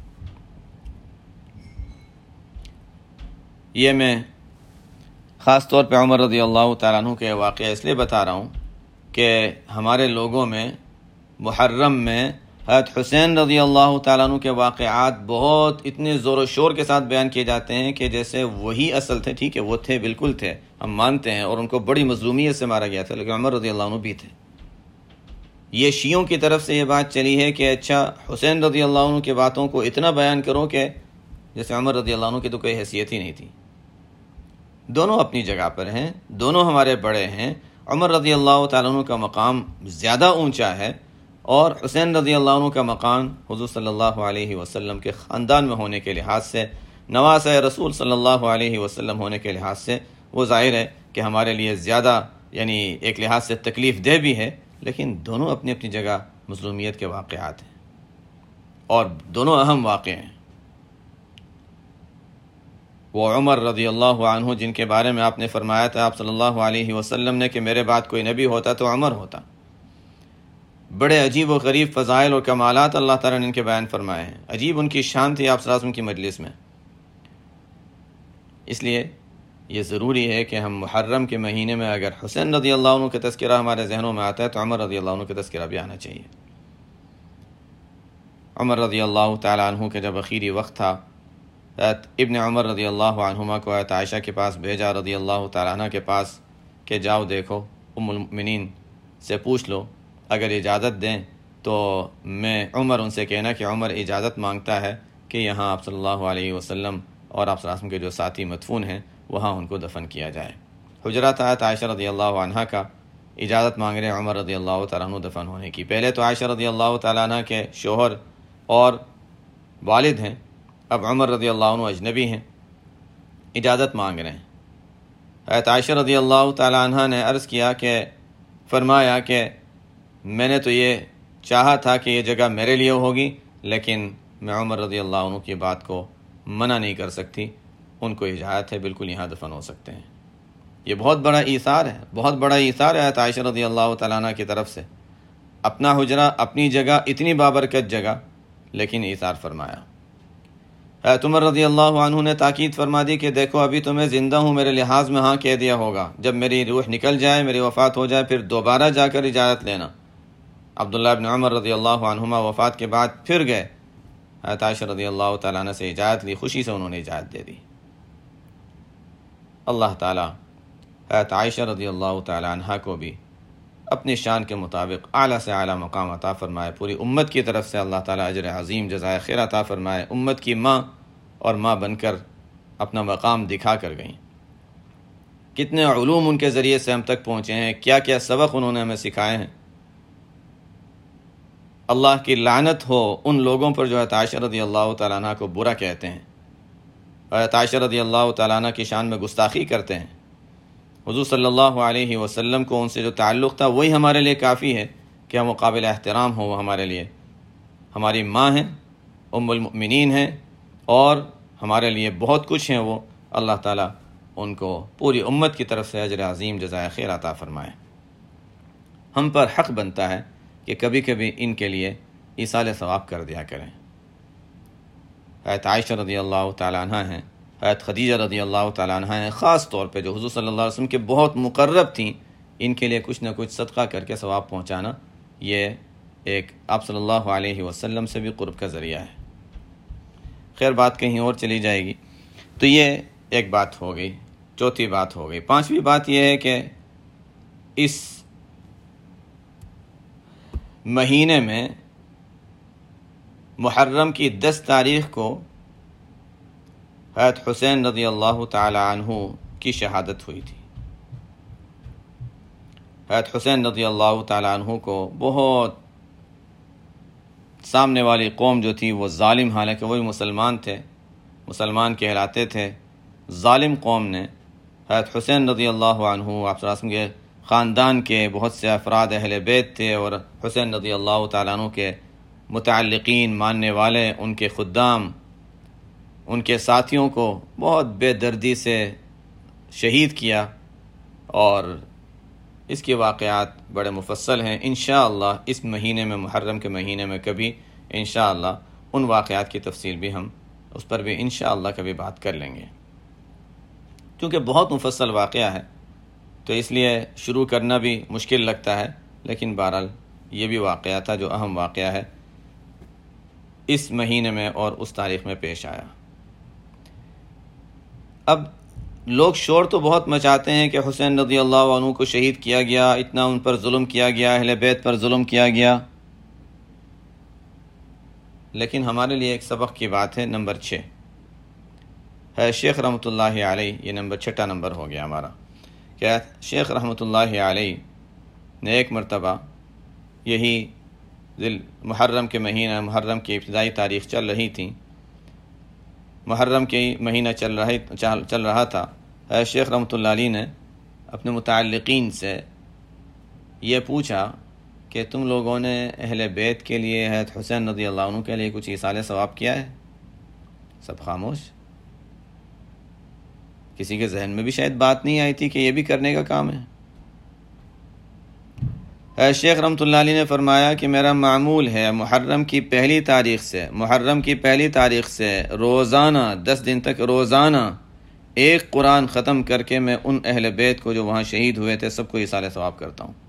یہ میں خاص طور پہ عمر رضی اللہ تعالیٰ عنہ کے واقعہ اس لیے بتا رہا ہوں کہ ہمارے لوگوں میں محرم میں حضرت حسین رضی اللہ تعالیٰ عنہ کے واقعات بہت اتنے زور و شور کے ساتھ بیان کیے جاتے ہیں کہ جیسے وہی اصل تھے۔ ٹھیک ہے، وہ تھے، بالکل تھے، ہم مانتے ہیں، اور ان کو بڑی مظلومیت سے مارا گیا تھا، لیکن عمر رضی اللہ عنہ بھی تھے۔ یہ شیعوں کی طرف سے یہ بات چلی ہے کہ اچھا حسین رضی اللہ عنہ کی باتوں کو اتنا بیان کرو کہ جیسے عمر رضی اللہ عنہ کی تو کوئی حیثیت ہی نہیں تھی۔ دونوں اپنی جگہ پر ہیں، دونوں ہمارے بڑے ہیں۔ عمر رضی اللہ تعالیٰ عنہ کا مقام زیادہ اونچا ہے، اور حسین رضی اللہ عنہ کا مقام حضور صلی اللہ علیہ وسلم کے خاندان میں ہونے کے لحاظ سے، نواسۂ رسول صلی اللہ علیہ وسلم ہونے کے لحاظ سے وہ ظاہر ہے کہ ہمارے لیے زیادہ یعنی ایک لحاظ سے تکلیف دہ بھی ہے، لیکن دونوں اپنی اپنی جگہ مظلومیت کے واقعات ہیں اور دونوں اہم واقع ہیں۔ وہ عمر رضی اللہ عنہ جن کے بارے میں آپ نے فرمایا تھا آپ صلی اللہ علیہ وسلم نے کہ میرے بعد کوئی نبی ہوتا تو عمر ہوتا، بڑے عجیب و غریب فضائل اور کمالات اللہ تعالیٰ نے ان کے بیان فرمائے ہیں، عجیب ان کی شان تھی آپ صلی اللہ علیہ وسلم کی مجلس میں۔ اس لیے یہ ضروری ہے کہ ہم محرم کے مہینے میں اگر حسین رضی اللہ عنہ کا تذکرہ ہمارے ذہنوں میں آتا ہے تو عمر رضی اللہ عنہ کا تذکرہ بھی آنا چاہیے۔ عمر رضی اللہ تعالیٰ عنہ کے جب اخیری وقت تھا، ابن عمر رضی اللہ عنہما کو آیت عائشہ کے پاس بھیجا رضی اللہ تعالیٰ عنہ کے پاس کہ جاؤ دیکھو ام المؤمنین سے پوچھ لو، اگر اجازت دیں تو میں عمر ان سے کہنا کہ عمر اجازت مانگتا ہے کہ یہاں آپ صلی اللہ علیہ وسلم اور آپ صلی اللہ علیہ وسلم کے جو ساتھی مدفون ہیں وہاں ان کو دفن کیا جائے۔ حجرات آیت عائشہ رضی اللہ عنہ کا اجازت مانگ رہے ہیں عمر رضی اللہ تعالیٰ عنہ دفن ہونے کی۔ پہلے تو عائشہ رضی اللہ تعالیٰ عنہ کے شوہر اور والد ہیں، اب عمر رضی اللہ عنہ اجنبی ہیں، اجازت مانگ رہے ہیں۔ حضرت عائشہ رضی اللہ تعالیٰ عنہ نے عرض کیا کہ فرمایا کہ میں نے تو یہ چاہا تھا کہ یہ جگہ میرے لیے ہوگی، لیکن میں عمر رضی اللہ عنہ کی بات کو منع نہیں کر سکتی، ان کو اجازت ہے، بالکل یہاں دفن ہو سکتے ہیں۔ یہ بہت بڑا ایثار ہے، بہت بڑا ایثار ہے حضرت عائشہ رضی اللہ تعالیٰ عنہ کی طرف سے، اپنا حجرہ، اپنی جگہ، اتنی بابرکت جگہ، لیکن ایثار فرمایا۔ حضرت عمر رضی اللہ عنہ نے تاکید فرما دی کہ دیکھو ابھی تو میں زندہ ہوں، میرے لحاظ میں ہاں کہہ دیا ہوگا، جب میری روح نکل جائے، میری وفات ہو جائے، پھر دوبارہ جا کر اجازت لینا۔ عبداللہ ابن عمر رضی اللہ عنہما وفات کے بعد پھر گئے، حضرت عائشہ رضی اللہ تعالیٰ عنہ سے اجازت لی، خوشی سے انہوں نے اجازت دے دی۔ اللہ تعالیٰ حضرت عائشہ رضی اللہ تعالیٰ عنہ کو بھی اپنی شان کے مطابق اعلیٰ سے اعلیٰ مقام عطا فرمائے، پوری امت کی طرف سے اللہ تعالیٰ اجر عظیم جزائے خیر عطا فرمائے۔ امت کی ماں اور ماں بن کر اپنا مقام دکھا کر گئیں، کتنے علوم ان کے ذریعے سے ہم تک پہنچے ہیں، کیا کیا سبق انہوں نے ہمیں سکھائے ہیں۔ اللہ کی لعنت ہو ان لوگوں پر جو حضرت عائشہ رضی اللہ تعالیٰ عنہ کو برا کہتے ہیں، حضرت عائشہ رضی اللہ تعالیٰ عنہ کی شان میں گستاخی کرتے ہیں۔ حضور صلی اللہ علیہ وسلم کو ان سے جو تعلق تھا وہی ہمارے لیے کافی ہے کہ ہم قابل احترام ہوں، وہ ہمارے لیے ہماری ماں ہیں، ام المؤمنین ہیں، اور ہمارے لیے بہت کچھ ہیں۔ وہ اللہ تعالیٰ ان کو پوری امت کی طرف سے اجر عظیم جزائے خیر عطا فرمائے۔ ہم پر حق بنتا ہے کہ کبھی کبھی ان کے لیے ایصال ثواب کر دیا کریں۔ حضرت عائشہ رضی اللہ تعالیٰ عنہ ہیں، حضرت خدیجہ رضی اللہ تعالیٰ عنہ ہیں، خاص طور پہ جو حضور صلی اللہ علیہ وسلم کے بہت مقرب تھیں، ان کے لیے کچھ نہ کچھ صدقہ کر کے ثواب پہنچانا یہ ایک آپ صلی اللہ علیہ وسلم سے بھی قرب کا ذریعہ ہے۔ خیر بات کہیں اور چلی جائے گی، تو یہ ایک بات ہو گئی۔ چوتھی بات ہو گئی۔ پانچویں بات یہ ہے کہ اس مہینے میں محرم کی دس تاریخ کو حضرت حسین رضی اللہ تعالی عنہ کی شہادت ہوئی تھی۔ حضرت حسین رضی اللہ تعالی عنہ کو بہت سامنے والی قوم جو تھی وہ ظالم، حالانکہ وہی مسلمان تھے، مسلمان کہلاتے تھے، ظالم قوم نے حضرت حسین رضی اللہ عنہ، آپ صلی اللہ علیہ وسلم کے خاندان کے بہت سے افراد اہل بیت تھے، اور حسین رضی اللہ تعالیٰ عنہ کے متعلقین، ماننے والے، ان کے خدام، ان کے ساتھیوں کو بہت بے دردی سے شہید کیا، اور اس کے واقعات بڑے مفصل ہیں۔ انشاءاللہ اس مہینے میں، محرم کے مہینے میں کبھی انشاءاللہ ان واقعات کی تفصیل بھی ہم اس پر بھی انشاءاللہ کبھی بات کر لیں گے، کیونکہ بہت مفصل واقعہ ہے، تو اس لیے شروع کرنا بھی مشکل لگتا ہے، لیکن بہرحال یہ بھی واقعہ تھا جو اہم واقعہ ہے، اس مہینے میں اور اس تاریخ میں پیش آیا۔ اب لوگ شور تو بہت مچاتے ہیں کہ حسین رضی اللہ عنہ کو شہید کیا گیا، اتنا ان پر ظلم کیا گیا، اہل بیت پر ظلم کیا گیا، لیکن ہمارے لیے ایک سبق کی بات ہے۔ نمبر چھ ہے شیخ رحمۃ اللہ علیہ، یہ نمبر چھٹا نمبر ہو گیا ہمارا، کہ شیخ رحمۃ اللہ علیہ نے ایک مرتبہ یہی ذی محرم کے مہینہ، محرم کی ابتدائی تاریخ چل رہی تھی، محرم کے مہینہ چل رہی چل رہا تھا، شیخ رحمۃ اللہ علیہ نے اپنے متعلقین سے یہ پوچھا کہ تم لوگوں نے اہل بیت کے لیے، حضرت حسین رضی اللہ عنہ کے لیے کچھ ایصال ثواب کیا ہے؟ سب خاموش، کسی کے ذہن میں بھی شاید بات نہیں آئی تھی کہ یہ بھی کرنے کا کام ہے۔ شیخ رحمۃ اللہ علیہ نے فرمایا کہ میرا معمول ہے محرم کی پہلی تاریخ سے محرم کی پہلی تاریخ سے روزانہ دس دن تک روزانہ ایک قرآن ختم کر کے میں ان اہل بیت کو جو وہاں شہید ہوئے تھے سب کو ایصال ثواب کرتا ہوں۔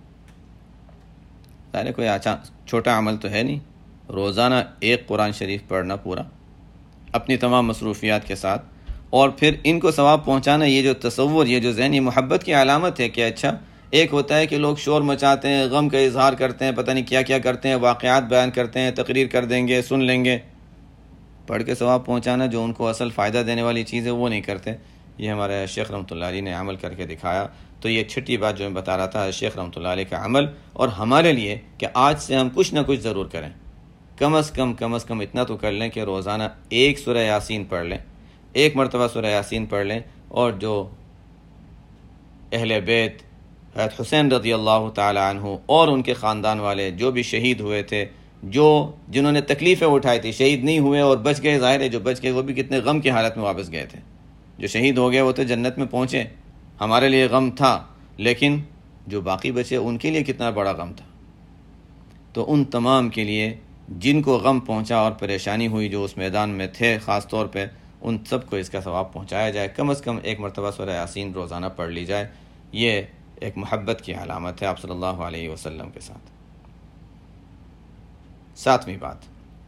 ظاہر کوئی اچھا چھوٹا عمل تو ہے نہیں، روزانہ ایک قرآن شریف پڑھنا پورا اپنی تمام مصروفیات کے ساتھ، اور پھر ان کو ثواب پہنچانا، یہ جو تصور، یہ جو ذہنی محبت کی علامت ہے کہ اچھا ایک ہوتا ہے کہ لوگ شور مچاتے ہیں، غم کا اظہار کرتے ہیں، پتہ نہیں کیا کیا کرتے ہیں، واقعات بیان کرتے ہیں، تقریر کر دیں گے، سن لیں گے، پڑھ کے ثواب پہنچانا جو ان کو اصل فائدہ دینے والی چیز ہے وہ نہیں کرتے۔ یہ ہمارے شیخ رحمۃ اللہ علیہ نے عمل کر کے دکھایا۔ تو یہ چھٹی بات جو میں بتا رہا تھا شیخ رحمۃ اللہ علیہ کا عمل، اور ہمارے لیے کہ آج سے ہم کچھ نہ کچھ ضرور کریں، کم از کم کم از کم اتنا تو کر لیں کہ روزانہ ایک سورہ یاسین پڑھ لیں، ایک مرتبہ سورہ یاسین پڑھ لیں، اور جو اہل بیت حضرت حسین رضی اللہ تعالی عنہ اور ان کے خاندان والے جو بھی شہید ہوئے تھے، جو جنہوں نے تکلیفیں اٹھائی تھی، شہید نہیں ہوئے اور بچ گئے، ظاہر ہے جو بچ گئے وہ بھی کتنے غم کی حالت میں واپس گئے تھے، جو شہید ہو گئے وہ تو جنت میں پہنچے، ہمارے لیے غم تھا، لیکن جو باقی بچے ان کے لیے کتنا بڑا غم تھا۔ تو ان تمام کے لیے جن کو غم پہنچا اور پریشانی ہوئی، جو اس میدان میں تھے خاص طور پہ، ان سب کو اس کا ثواب پہنچایا جائے، کم از کم ایک مرتبہ سورہ یاسین روزانہ پڑھ لی جائے، یہ ایک محبت کی علامت ہے آپ صلی اللہ علیہ وسلم کے ساتھ۔ ساتویں بات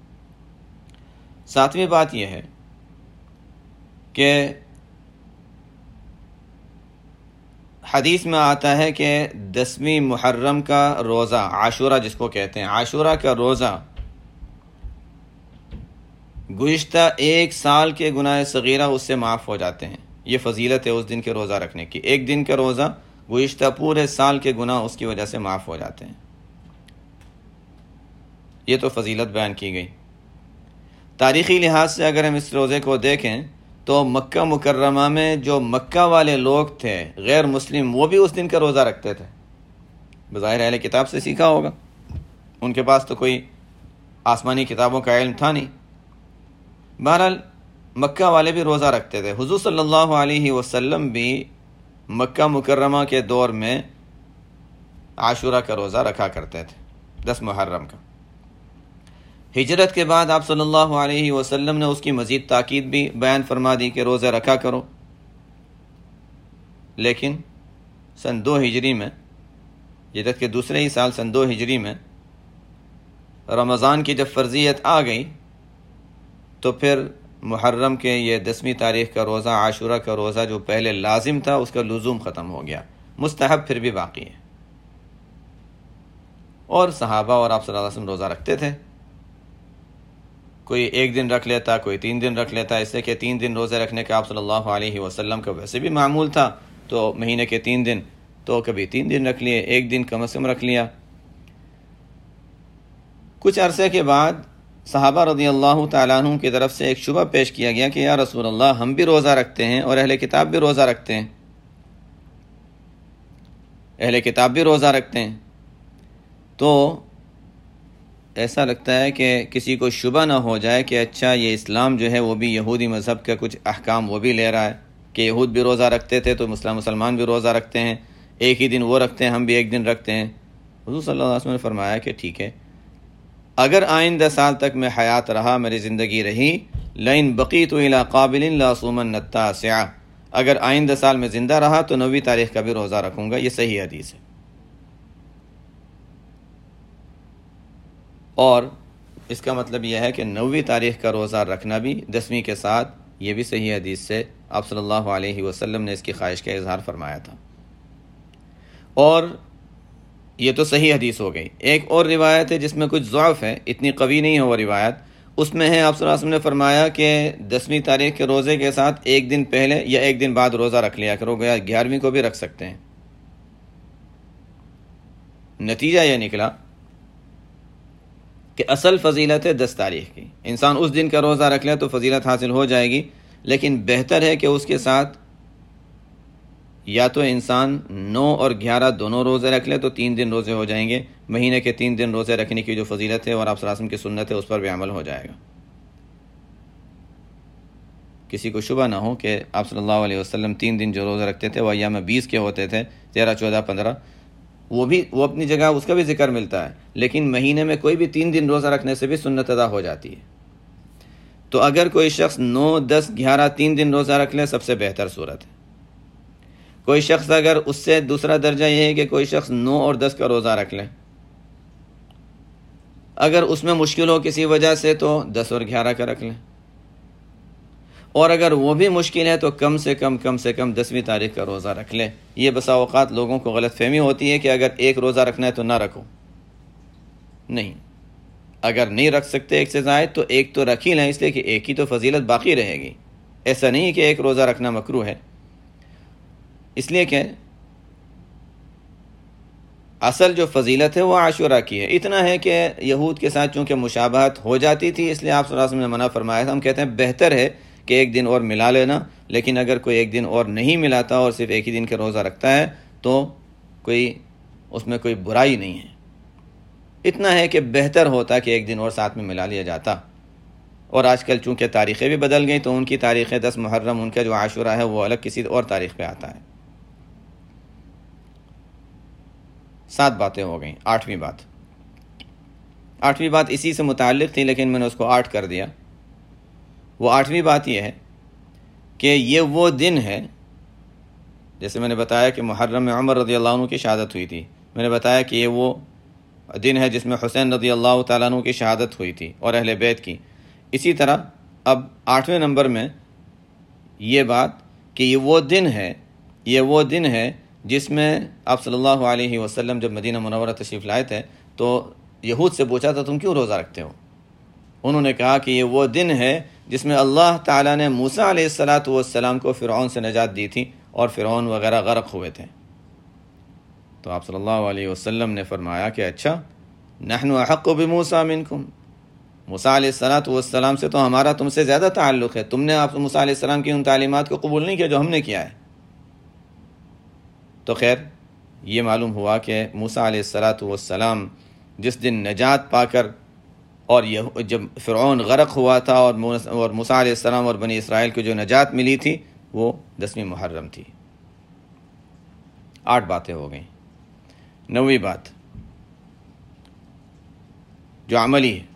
ساتویں بات یہ ہے کہ حدیث میں آتا ہے کہ دسویں محرم کا روزہ، عاشورہ جس کو کہتے ہیں، عاشورہ کا روزہ گزشتہ ایک سال کے گناہ صغیرہ اس سے معاف ہو جاتے ہیں۔ یہ فضیلت ہے اس دن کے روزہ رکھنے کی، ایک دن کا روزہ گزشتہ پورے سال کے گناہ اس کی وجہ سے معاف ہو جاتے ہیں، یہ تو فضیلت بیان کی گئی۔ تاریخی لحاظ سے اگر ہم اس روزے کو دیکھیں تو مکہ مکرمہ میں جو مکہ والے لوگ تھے غیر مسلم، وہ بھی اس دن کا روزہ رکھتے تھے، بظاہر اہل کتاب سے سیکھا ہوگا، ان کے پاس تو کوئی آسمانی کتابوں کا علم تھا نہیں، بہرحال مکہ والے بھی روزہ رکھتے تھے۔ حضور صلی اللہ علیہ وسلم بھی مکہ مکرمہ کے دور میں عاشورہ کا روزہ رکھا کرتے تھے، دس محرم کا۔ ہجرت کے بعد آپ صلی اللہ علیہ وسلم نے اس کی مزید تاکید بھی بیان فرما دی کہ روزہ رکھا کرو، لیکن سن دو ہجری میں، ہجرت کے دوسرے ہی سال سن دو ہجری میں رمضان کی جب فرضیت آ گئی تو پھر محرم کے یہ دسویں تاریخ کا روزہ، عاشورہ کا روزہ جو پہلے لازم تھا اس کا لزوم ختم ہو گیا، مستحب پھر بھی باقی ہے۔ اور صحابہ اور آپ صلی اللہ علیہ وسلم روزہ رکھتے تھے، کوئی ایک دن رکھ لیتا، کوئی تین دن رکھ لیتا، اس سے کہ تین دن روزے رکھنے کا آپ صلی اللہ علیہ وسلم کا ویسے بھی معمول تھا، تو مہینے کے تین دن تو کبھی تین دن رکھ لیے، ایک دن کم از کم رکھ لیا۔ کچھ عرصے کے بعد صحابہ رضی اللہ تعالیٰ عنہ کی طرف سے ایک شبہ پیش کیا گیا کہ یا رسول اللہ، ہم بھی روزہ رکھتے ہیں اور اہل کتاب بھی روزہ رکھتے ہیں، اہل کتاب بھی روزہ رکھتے ہیں، تو ایسا لگتا ہے کہ کسی کو شبہ نہ ہو جائے کہ اچھا یہ اسلام جو ہے وہ بھی یہودی مذہب کا کچھ احکام وہ بھی لے رہا ہے کہ یہود بھی روزہ رکھتے تھے تو مسلم مسلمان بھی روزہ رکھتے ہیں، ایک ہی دن وہ رکھتے ہیں ہم بھی ایک دن رکھتے ہیں۔ حضور صلی اللہ علیہ وسلم نے فرمایا کہ ٹھیک ہے، اگر آئندہ سال تک میں حیات رہا، میری زندگی رہی، لئن بقیت الی قابل لاصومن التاسع، اگر آئندہ سال میں زندہ رہا تو نویں تاریخ کا بھی روزہ رکھوں گا۔ یہ صحیح حدیث ہے، اور اس کا مطلب یہ ہے کہ نویں تاریخ کا روزہ رکھنا بھی دسویں کے ساتھ، یہ بھی صحیح حدیث سے آپ صلی اللہ علیہ وسلم نے اس کی خواہش کا اظہار فرمایا تھا، اور یہ تو صحیح حدیث ہو گئی۔ ایک اور روایت ہے جس میں کچھ ضعف ہے، اتنی قوی نہیں ہے وہ روایت، اس میں ہے آپ صلی اللہ علیہ وسلم نے فرمایا کہ دسویں تاریخ کے روزے کے ساتھ ایک دن پہلے یا ایک دن بعد روزہ رکھ لیا کرو، گیا گیارہویں کو بھی رکھ سکتے ہیں۔ نتیجہ یہ نکلا کہ اصل فضیلت ہے دس تاریخ کی، انسان اس دن کا روزہ رکھ لے تو فضیلت حاصل ہو جائے گی، لیکن بہتر ہے کہ اس کے ساتھ یا تو انسان نو اور گیارہ دونوں روزے رکھ لے تو تین دن روزے ہو جائیں گے، مہینے کے تین دن روزے رکھنے کی جو فضیلت ہے اور آپ صلی اللہ علیہ وسلم کی سنت ہے اس پر بھی عمل ہو جائے گا۔ کسی کو شبہ نہ ہو کہ آپ صلی اللہ علیہ وسلم تین دن جو روزے رکھتے تھے وہ ایام بیس کے ہوتے تھے، تیرہ چودہ پندرہ، وہ بھی وہ اپنی جگہ اس کا بھی ذکر ملتا ہے، لیکن مہینے میں کوئی بھی تین دن روزہ رکھنے سے بھی سنت ادا ہو جاتی ہے۔ تو اگر کوئی شخص نو دس گیارہ تین دن روزہ رکھ لے، سب سے بہتر صورت ہے۔ کوئی شخص اگر اس سے دوسرا درجہ یہ ہے کہ کوئی شخص نو اور دس کا روزہ رکھ لے، اگر اس میں مشکل ہو کسی وجہ سے تو دس اور گیارہ کا رکھ لیں، اور اگر وہ بھی مشکل ہے تو کم سے کم کم سے کم دسویں تاریخ کا روزہ رکھ لے۔ یہ بسا اوقات لوگوں کو غلط فہمی ہوتی ہے کہ اگر ایک روزہ رکھنا ہے تو نہ رکھو، نہیں، اگر نہیں رکھ سکتے ایک سے زائد تو ایک تو رکھ ہی لیں، اس لیے کہ ایک ہی تو فضیلت باقی رہے گی۔ ایسا نہیں کہ ایک روزہ رکھنا مکروہ ہے، اس لیے کہ اصل جو فضیلت ہے وہ عاشورہ کی ہے۔ اتنا ہے کہ یہود کے ساتھ چونکہ مشابہت ہو جاتی تھی، اس لیے آپ صلی اللہ علیہ وسلم نے منع فرمایا تھا۔ ہم کہتے ہیں بہتر ہے کہ ایک دن اور ملا لینا، لیکن اگر کوئی ایک دن اور نہیں ملاتا اور صرف ایک ہی دن کا روزہ رکھتا ہے تو کوئی اس میں کوئی برائی نہیں ہے۔ اتنا ہے کہ بہتر ہوتا کہ ایک دن اور ساتھ میں ملا لیا جاتا، اور آج کل چونکہ تاریخیں بھی بدل گئی تو ان کی تاریخیں دس محرم، ان کا جو عاشورہ ہے وہ الگ کسی اور تاریخ پہ آتا ہے۔ سات باتیں ہو گئیں۔ آٹھویں بات آٹھویں بات اسی سے متعلق تھی لیکن میں نے اس کو آٹھ کر دیا۔ وہ آٹھویں بات یہ ہے کہ یہ وہ دن ہے، جیسے میں نے بتایا کہ محرم میں عمر رضی اللہ عنہ کی شہادت ہوئی تھی، میں نے بتایا کہ یہ وہ دن ہے جس میں حسین رضی اللہ تعالیٰ عنہ کی شہادت ہوئی تھی اور اہل بیت کی۔ اسی طرح اب آٹھویں نمبر میں یہ بات کہ یہ وہ دن ہے یہ وہ دن ہے جس میں آپ صلی اللہ علیہ وسلم جب مدینہ منورہ تشریف لائے تھے تو یہود سے پوچھا تھا تم کیوں روزہ رکھتے ہو؟ انہوں نے کہا کہ یہ وہ دن ہے جس میں اللہ تعالیٰ نے موسیٰ علیہ الصلاۃ والسلام کو فرعون سے نجات دی تھی اور فرعون وغیرہ غرق ہوئے تھے۔ تو آپ صلی اللہ علیہ وسلم نے فرمایا کہ اچھا، نحن احق بموسیٰ منکم، موسیٰ علیہ الصلاۃ والسلام سے تو ہمارا تم سے زیادہ تعلق ہے، تم نے آپ موسیٰ علیہ السلام کی ان تعلیمات کو قبول نہیں کیا جو ہم نے کیا ہے۔ تو خیر یہ معلوم ہوا کہ موسیٰ علیہ الصلاۃ والسلام جس دن نجات پا کر اور یہ جب فرعون غرق ہوا تھا اور موسیٰ علیہ السلام اور بنی اسرائیل کو جو نجات ملی تھی وہ دسویں محرم تھی۔ آٹھ باتیں ہو گئیں۔ نویں بات جو عملی ہے،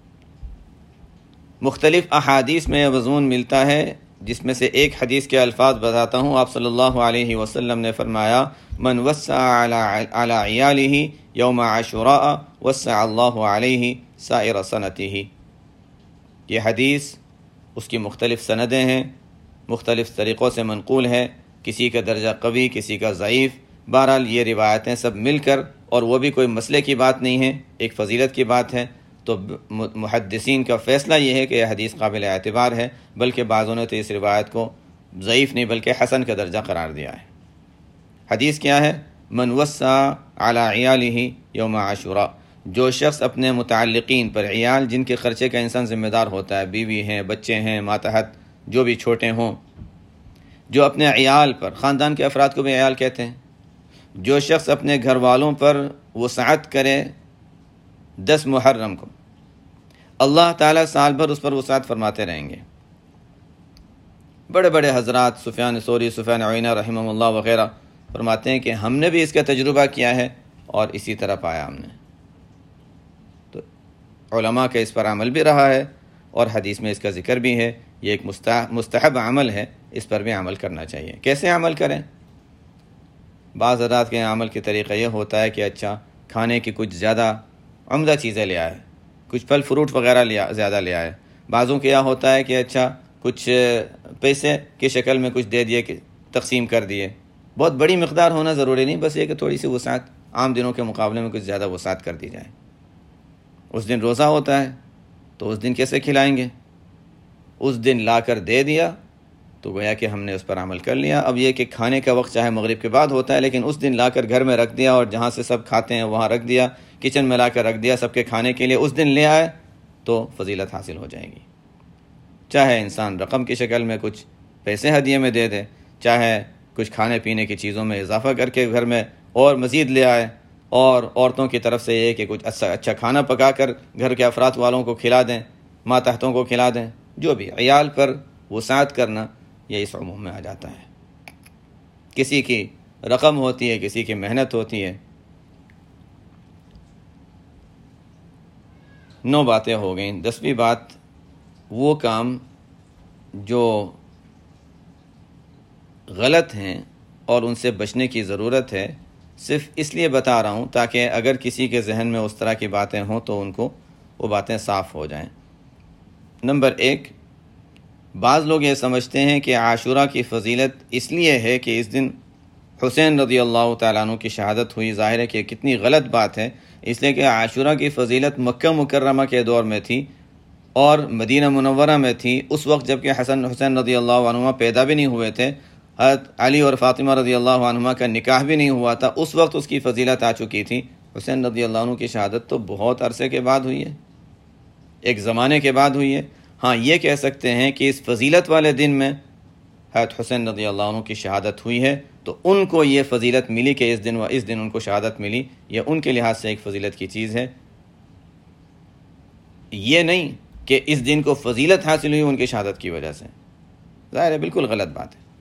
مختلف احادیث میں مضمون ملتا ہے، جس میں سے ایک حدیث کے الفاظ بتاتا ہوں۔ آپ صلی اللہ علیہ وسلم نے فرمایا من وسع علی عیالہ یوم عاشوراء وسع اللہ علیہ سائر سنتہ۔ یہ حدیث اس کی مختلف سندیں ہیں، مختلف طریقوں سے منقول ہے، کسی کا درجہ قوی، کسی کا ضعیف، بہرحال یہ روایتیں سب مل کر، اور وہ بھی کوئی مسئلے کی بات نہیں ہے، ایک فضیلت کی بات ہے، تو محدثین کا فیصلہ یہ ہے کہ یہ حدیث قابل اعتبار ہے، بلکہ بعضوں نے تو اس روایت کو ضعیف نہیں بلکہ حسن کا درجہ قرار دیا ہے۔ حدیث کیا ہے؟ من وسع علی عیالہ یوم عاشوراء، جو شخص اپنے متعلقین پر، عیال جن کے خرچے کا انسان ذمہ دار ہوتا ہے، بیوی ہیں، بچے ہیں، ماتحت جو بھی چھوٹے ہوں، جو اپنے عیال پر، خاندان کے افراد کو بھی عیال کہتے ہیں، جو شخص اپنے گھر والوں پر وسعت کرے دس محرم کو، اللہ تعالیٰ سال بھر اس پر وسعت فرماتے رہیں گے۔ بڑے بڑے حضرات سفیان ثوری، سفیان عیینہ رحمہ اللہ وغیرہ فرماتے ہیں کہ ہم نے بھی اس کا تجربہ کیا ہے اور اسی طرح پایا ہم نے۔ تو علماء کا اس پر عمل بھی رہا ہے اور حدیث میں اس کا ذکر بھی ہے، یہ ایک مستحب عمل ہے، اس پر بھی عمل کرنا چاہیے۔ کیسے عمل کریں؟ بعض حضرات کے عمل کے طریقہ یہ ہوتا ہے کہ اچھا کھانے کی کچھ زیادہ عمدہ چیزیں لے آئے، کچھ پھل فروٹ وغیرہ لیا زیادہ لے آئے۔ بعضوں کے یہ ہوتا ہے کہ اچھا کچھ پیسے کی شکل میں کچھ دے دیے، کہ تقسیم کر دیے۔ بہت بڑی مقدار ہونا ضروری نہیں، بس یہ کہ تھوڑی سی وسعت عام دنوں کے مقابلے میں کچھ زیادہ وسعت کر دی جائے۔ اس دن روزہ ہوتا ہے تو اس دن کیسے کھلائیں گے؟ اس دن لا کر دے دیا تو گویا کہ ہم نے اس پر عمل کر لیا۔ اب یہ کہ کھانے کا وقت چاہے مغرب کے بعد ہوتا ہے، لیکن اس دن لا کر گھر میں رکھ دیا اور جہاں سے سب کھاتے ہیں وہاں رکھ دیا، کچن میں لا کر رکھ دیا سب کے کھانے کے لیے، اس دن لے آئے تو فضیلت حاصل ہو جائے گی۔ چاہے انسان رقم کی شکل میں کچھ پیسے ہدیے میں دے دے، چاہے کچھ کھانے پینے کی چیزوں میں اضافہ کر کے گھر میں اور مزید لے آئے، اور عورتوں کی طرف سے یہ کہ کچھ اچھا اچھا کھانا پکا کر گھر کے افراد والوں کو کھلا دیں، ماتحتوں کو کھلا دیں، جو بھی عیال پر وسعت کرنا یہ اس عموم میں آ جاتا ہے۔ کسی کی رقم ہوتی ہے، کسی کی محنت ہوتی ہے۔ نو باتیں ہو گئیں۔ دسویں بات، وہ کام جو غلط ہیں اور ان سے بچنے کی ضرورت ہے، صرف اس لیے بتا رہا ہوں تاکہ اگر کسی کے ذہن میں اس طرح کی باتیں ہوں تو ان کو وہ باتیں صاف ہو جائیں۔ نمبر ایک، بعض لوگ یہ سمجھتے ہیں کہ عاشوراء کی فضیلت اس لیے ہے کہ اس دن حسین رضی اللہ تعالیٰ عنہ کی شہادت ہوئی۔ ظاہر ہے کہ کتنی غلط بات ہے، اس لیے کہ عاشوراء کی فضیلت مکہ مکرمہ کے دور میں تھی اور مدینہ منورہ میں تھی، اس وقت جب کہ حسن حسین رضی اللہ عنہما پیدا بھی نہیں ہوئے تھے، حضرت علی اور فاطمہ رضی اللہ عنہما کا نکاح بھی نہیں ہوا تھا، اس وقت اس کی فضیلت آ چکی تھی۔ حسین رضی اللہ عنہ کی شہادت تو بہت عرصے کے بعد ہوئی ہے، ایک زمانے کے بعد ہوئی ہے۔ ہاں یہ کہہ سکتے ہیں کہ اس فضیلت والے دن میں حضرت حسین رضی اللہ عنہ کی شہادت ہوئی ہے، تو ان کو یہ فضیلت ملی کہ اس دن و اس دن ان کو شہادت ملی، یہ ان کے لحاظ سے ایک فضیلت کی چیز ہے۔ یہ نہیں کہ اس دن کو فضیلت حاصل ہوئی ان کی شہادت کی وجہ سے، ظاہر ہے بالکل غلط بات ہے۔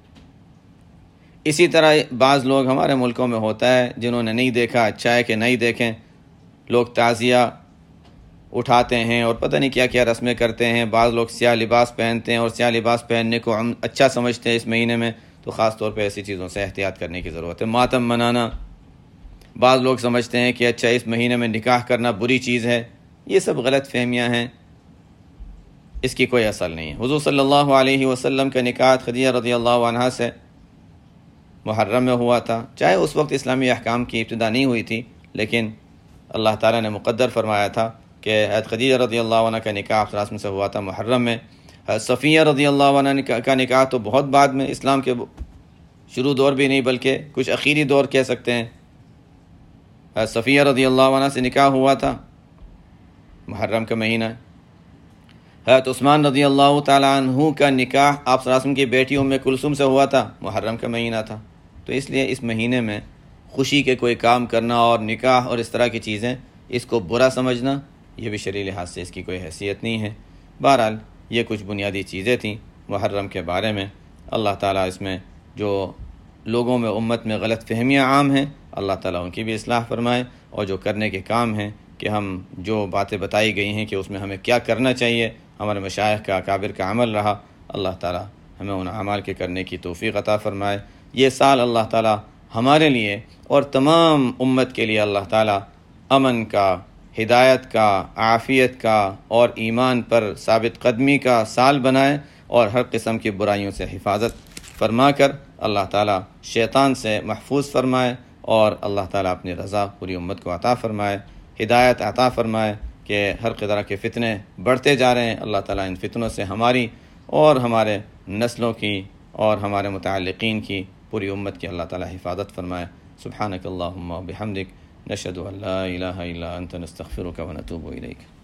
اسی طرح بعض لوگ ہمارے ملکوں میں ہوتا ہے، جنہوں نے نہیں دیکھا، اچھا ہے کہ نہیں دیکھیں، لوگ تعزیہ اٹھاتے ہیں اور پتہ نہیں کیا کیا رسمیں کرتے ہیں۔ بعض لوگ سیاہ لباس پہنتے ہیں اور سیاہ لباس پہننے کو ہم اچھا سمجھتے ہیں اس مہینے میں، تو خاص طور پہ ایسی چیزوں سے احتیاط کرنے کی ضرورت ہے۔ ماتم منانا، بعض لوگ سمجھتے ہیں کہ اچھا اس مہینے میں نکاح کرنا بری چیز ہے، یہ سب غلط فہمیاں ہیں، اس کی کوئی اصل نہیں ہے۔ حضور صلی اللہ علیہ وسلم کا نکاح خدیجہ رضی اللہ عنہا سے محرم میں ہوا تھا، چاہے اس وقت اسلامی احکام کی ابتدا نہیں ہوئی تھی، لیکن اللہ تعالیٰ نے مقدر فرمایا تھا کہ حضرت خدیجہ رضی اللہ عنہ کا نکاح رسم سے ہوا تھا محرم میں۔ حضرت صفیہ رضی اللہ عنہ کا نکاح تو بہت بعد میں، اسلام کے شروع دور بھی نہیں بلکہ کچھ اخیری دور کہہ سکتے ہیں، حضرت صفیہ رضی اللہ عنہ سے نکاح ہوا تھا محرم کا مہینہ۔ حضرت عثمان رضی اللہ تعالیٰ عنہ کا نکاح آپ صلی اللہ علیہ وسلم کی بیٹی ام کلثوم سے ہوا تھا، محرم کا مہینہ تھا۔ تو اس لیے اس مہینے میں خوشی کے کوئی کام کرنا اور نکاح اور اس طرح کی چیزیں، اس کو برا سمجھنا، یہ بھی شرعی لحاظ سے اس کی کوئی حیثیت نہیں ہے۔ بہرحال یہ کچھ بنیادی چیزیں تھیں محرم کے بارے میں۔ اللہ تعالیٰ اس میں جو لوگوں میں امت میں غلط فہمیاں عام ہیں، اللہ تعالیٰ ان کی بھی اصلاح فرمائے، اور جو کرنے کے کام ہیں کہ ہم جو باتیں بتائی گئی ہیں کہ اس میں ہمیں کیا کرنا چاہیے، ہمارے مشائخ کا اکابر کا عمل رہا، اللہ تعالیٰ ہمیں ان اعمال کے کرنے کی توفیق عطا فرمائے۔ یہ سال اللہ تعالیٰ ہمارے لیے اور تمام امت کے لیے اللہ تعالیٰ امن کا، ہدایت کا، عافیت کا اور ایمان پر ثابت قدمی کا سال بنائے، اور ہر قسم کی برائیوں سے حفاظت فرما کر اللہ تعالیٰ شیطان سے محفوظ فرمائے، اور اللہ تعالیٰ اپنی رضا پوری امت کو عطا فرمائے، ہدایت عطا فرمائے کہ ہر قدرہ کے فتنے بڑھتے جا رہے ہیں، اللہ تعالیٰ ان فتنوں سے ہماری اور ہمارے نسلوں کی اور ہمارے متعلقین کی، پوری امت کی اللہ تعالیٰ حفاظت فرمائے۔ سبحانک اللہم و بحمدک، نشہد ان لا الہ الا انت، نستغفرک و نتوب الیک۔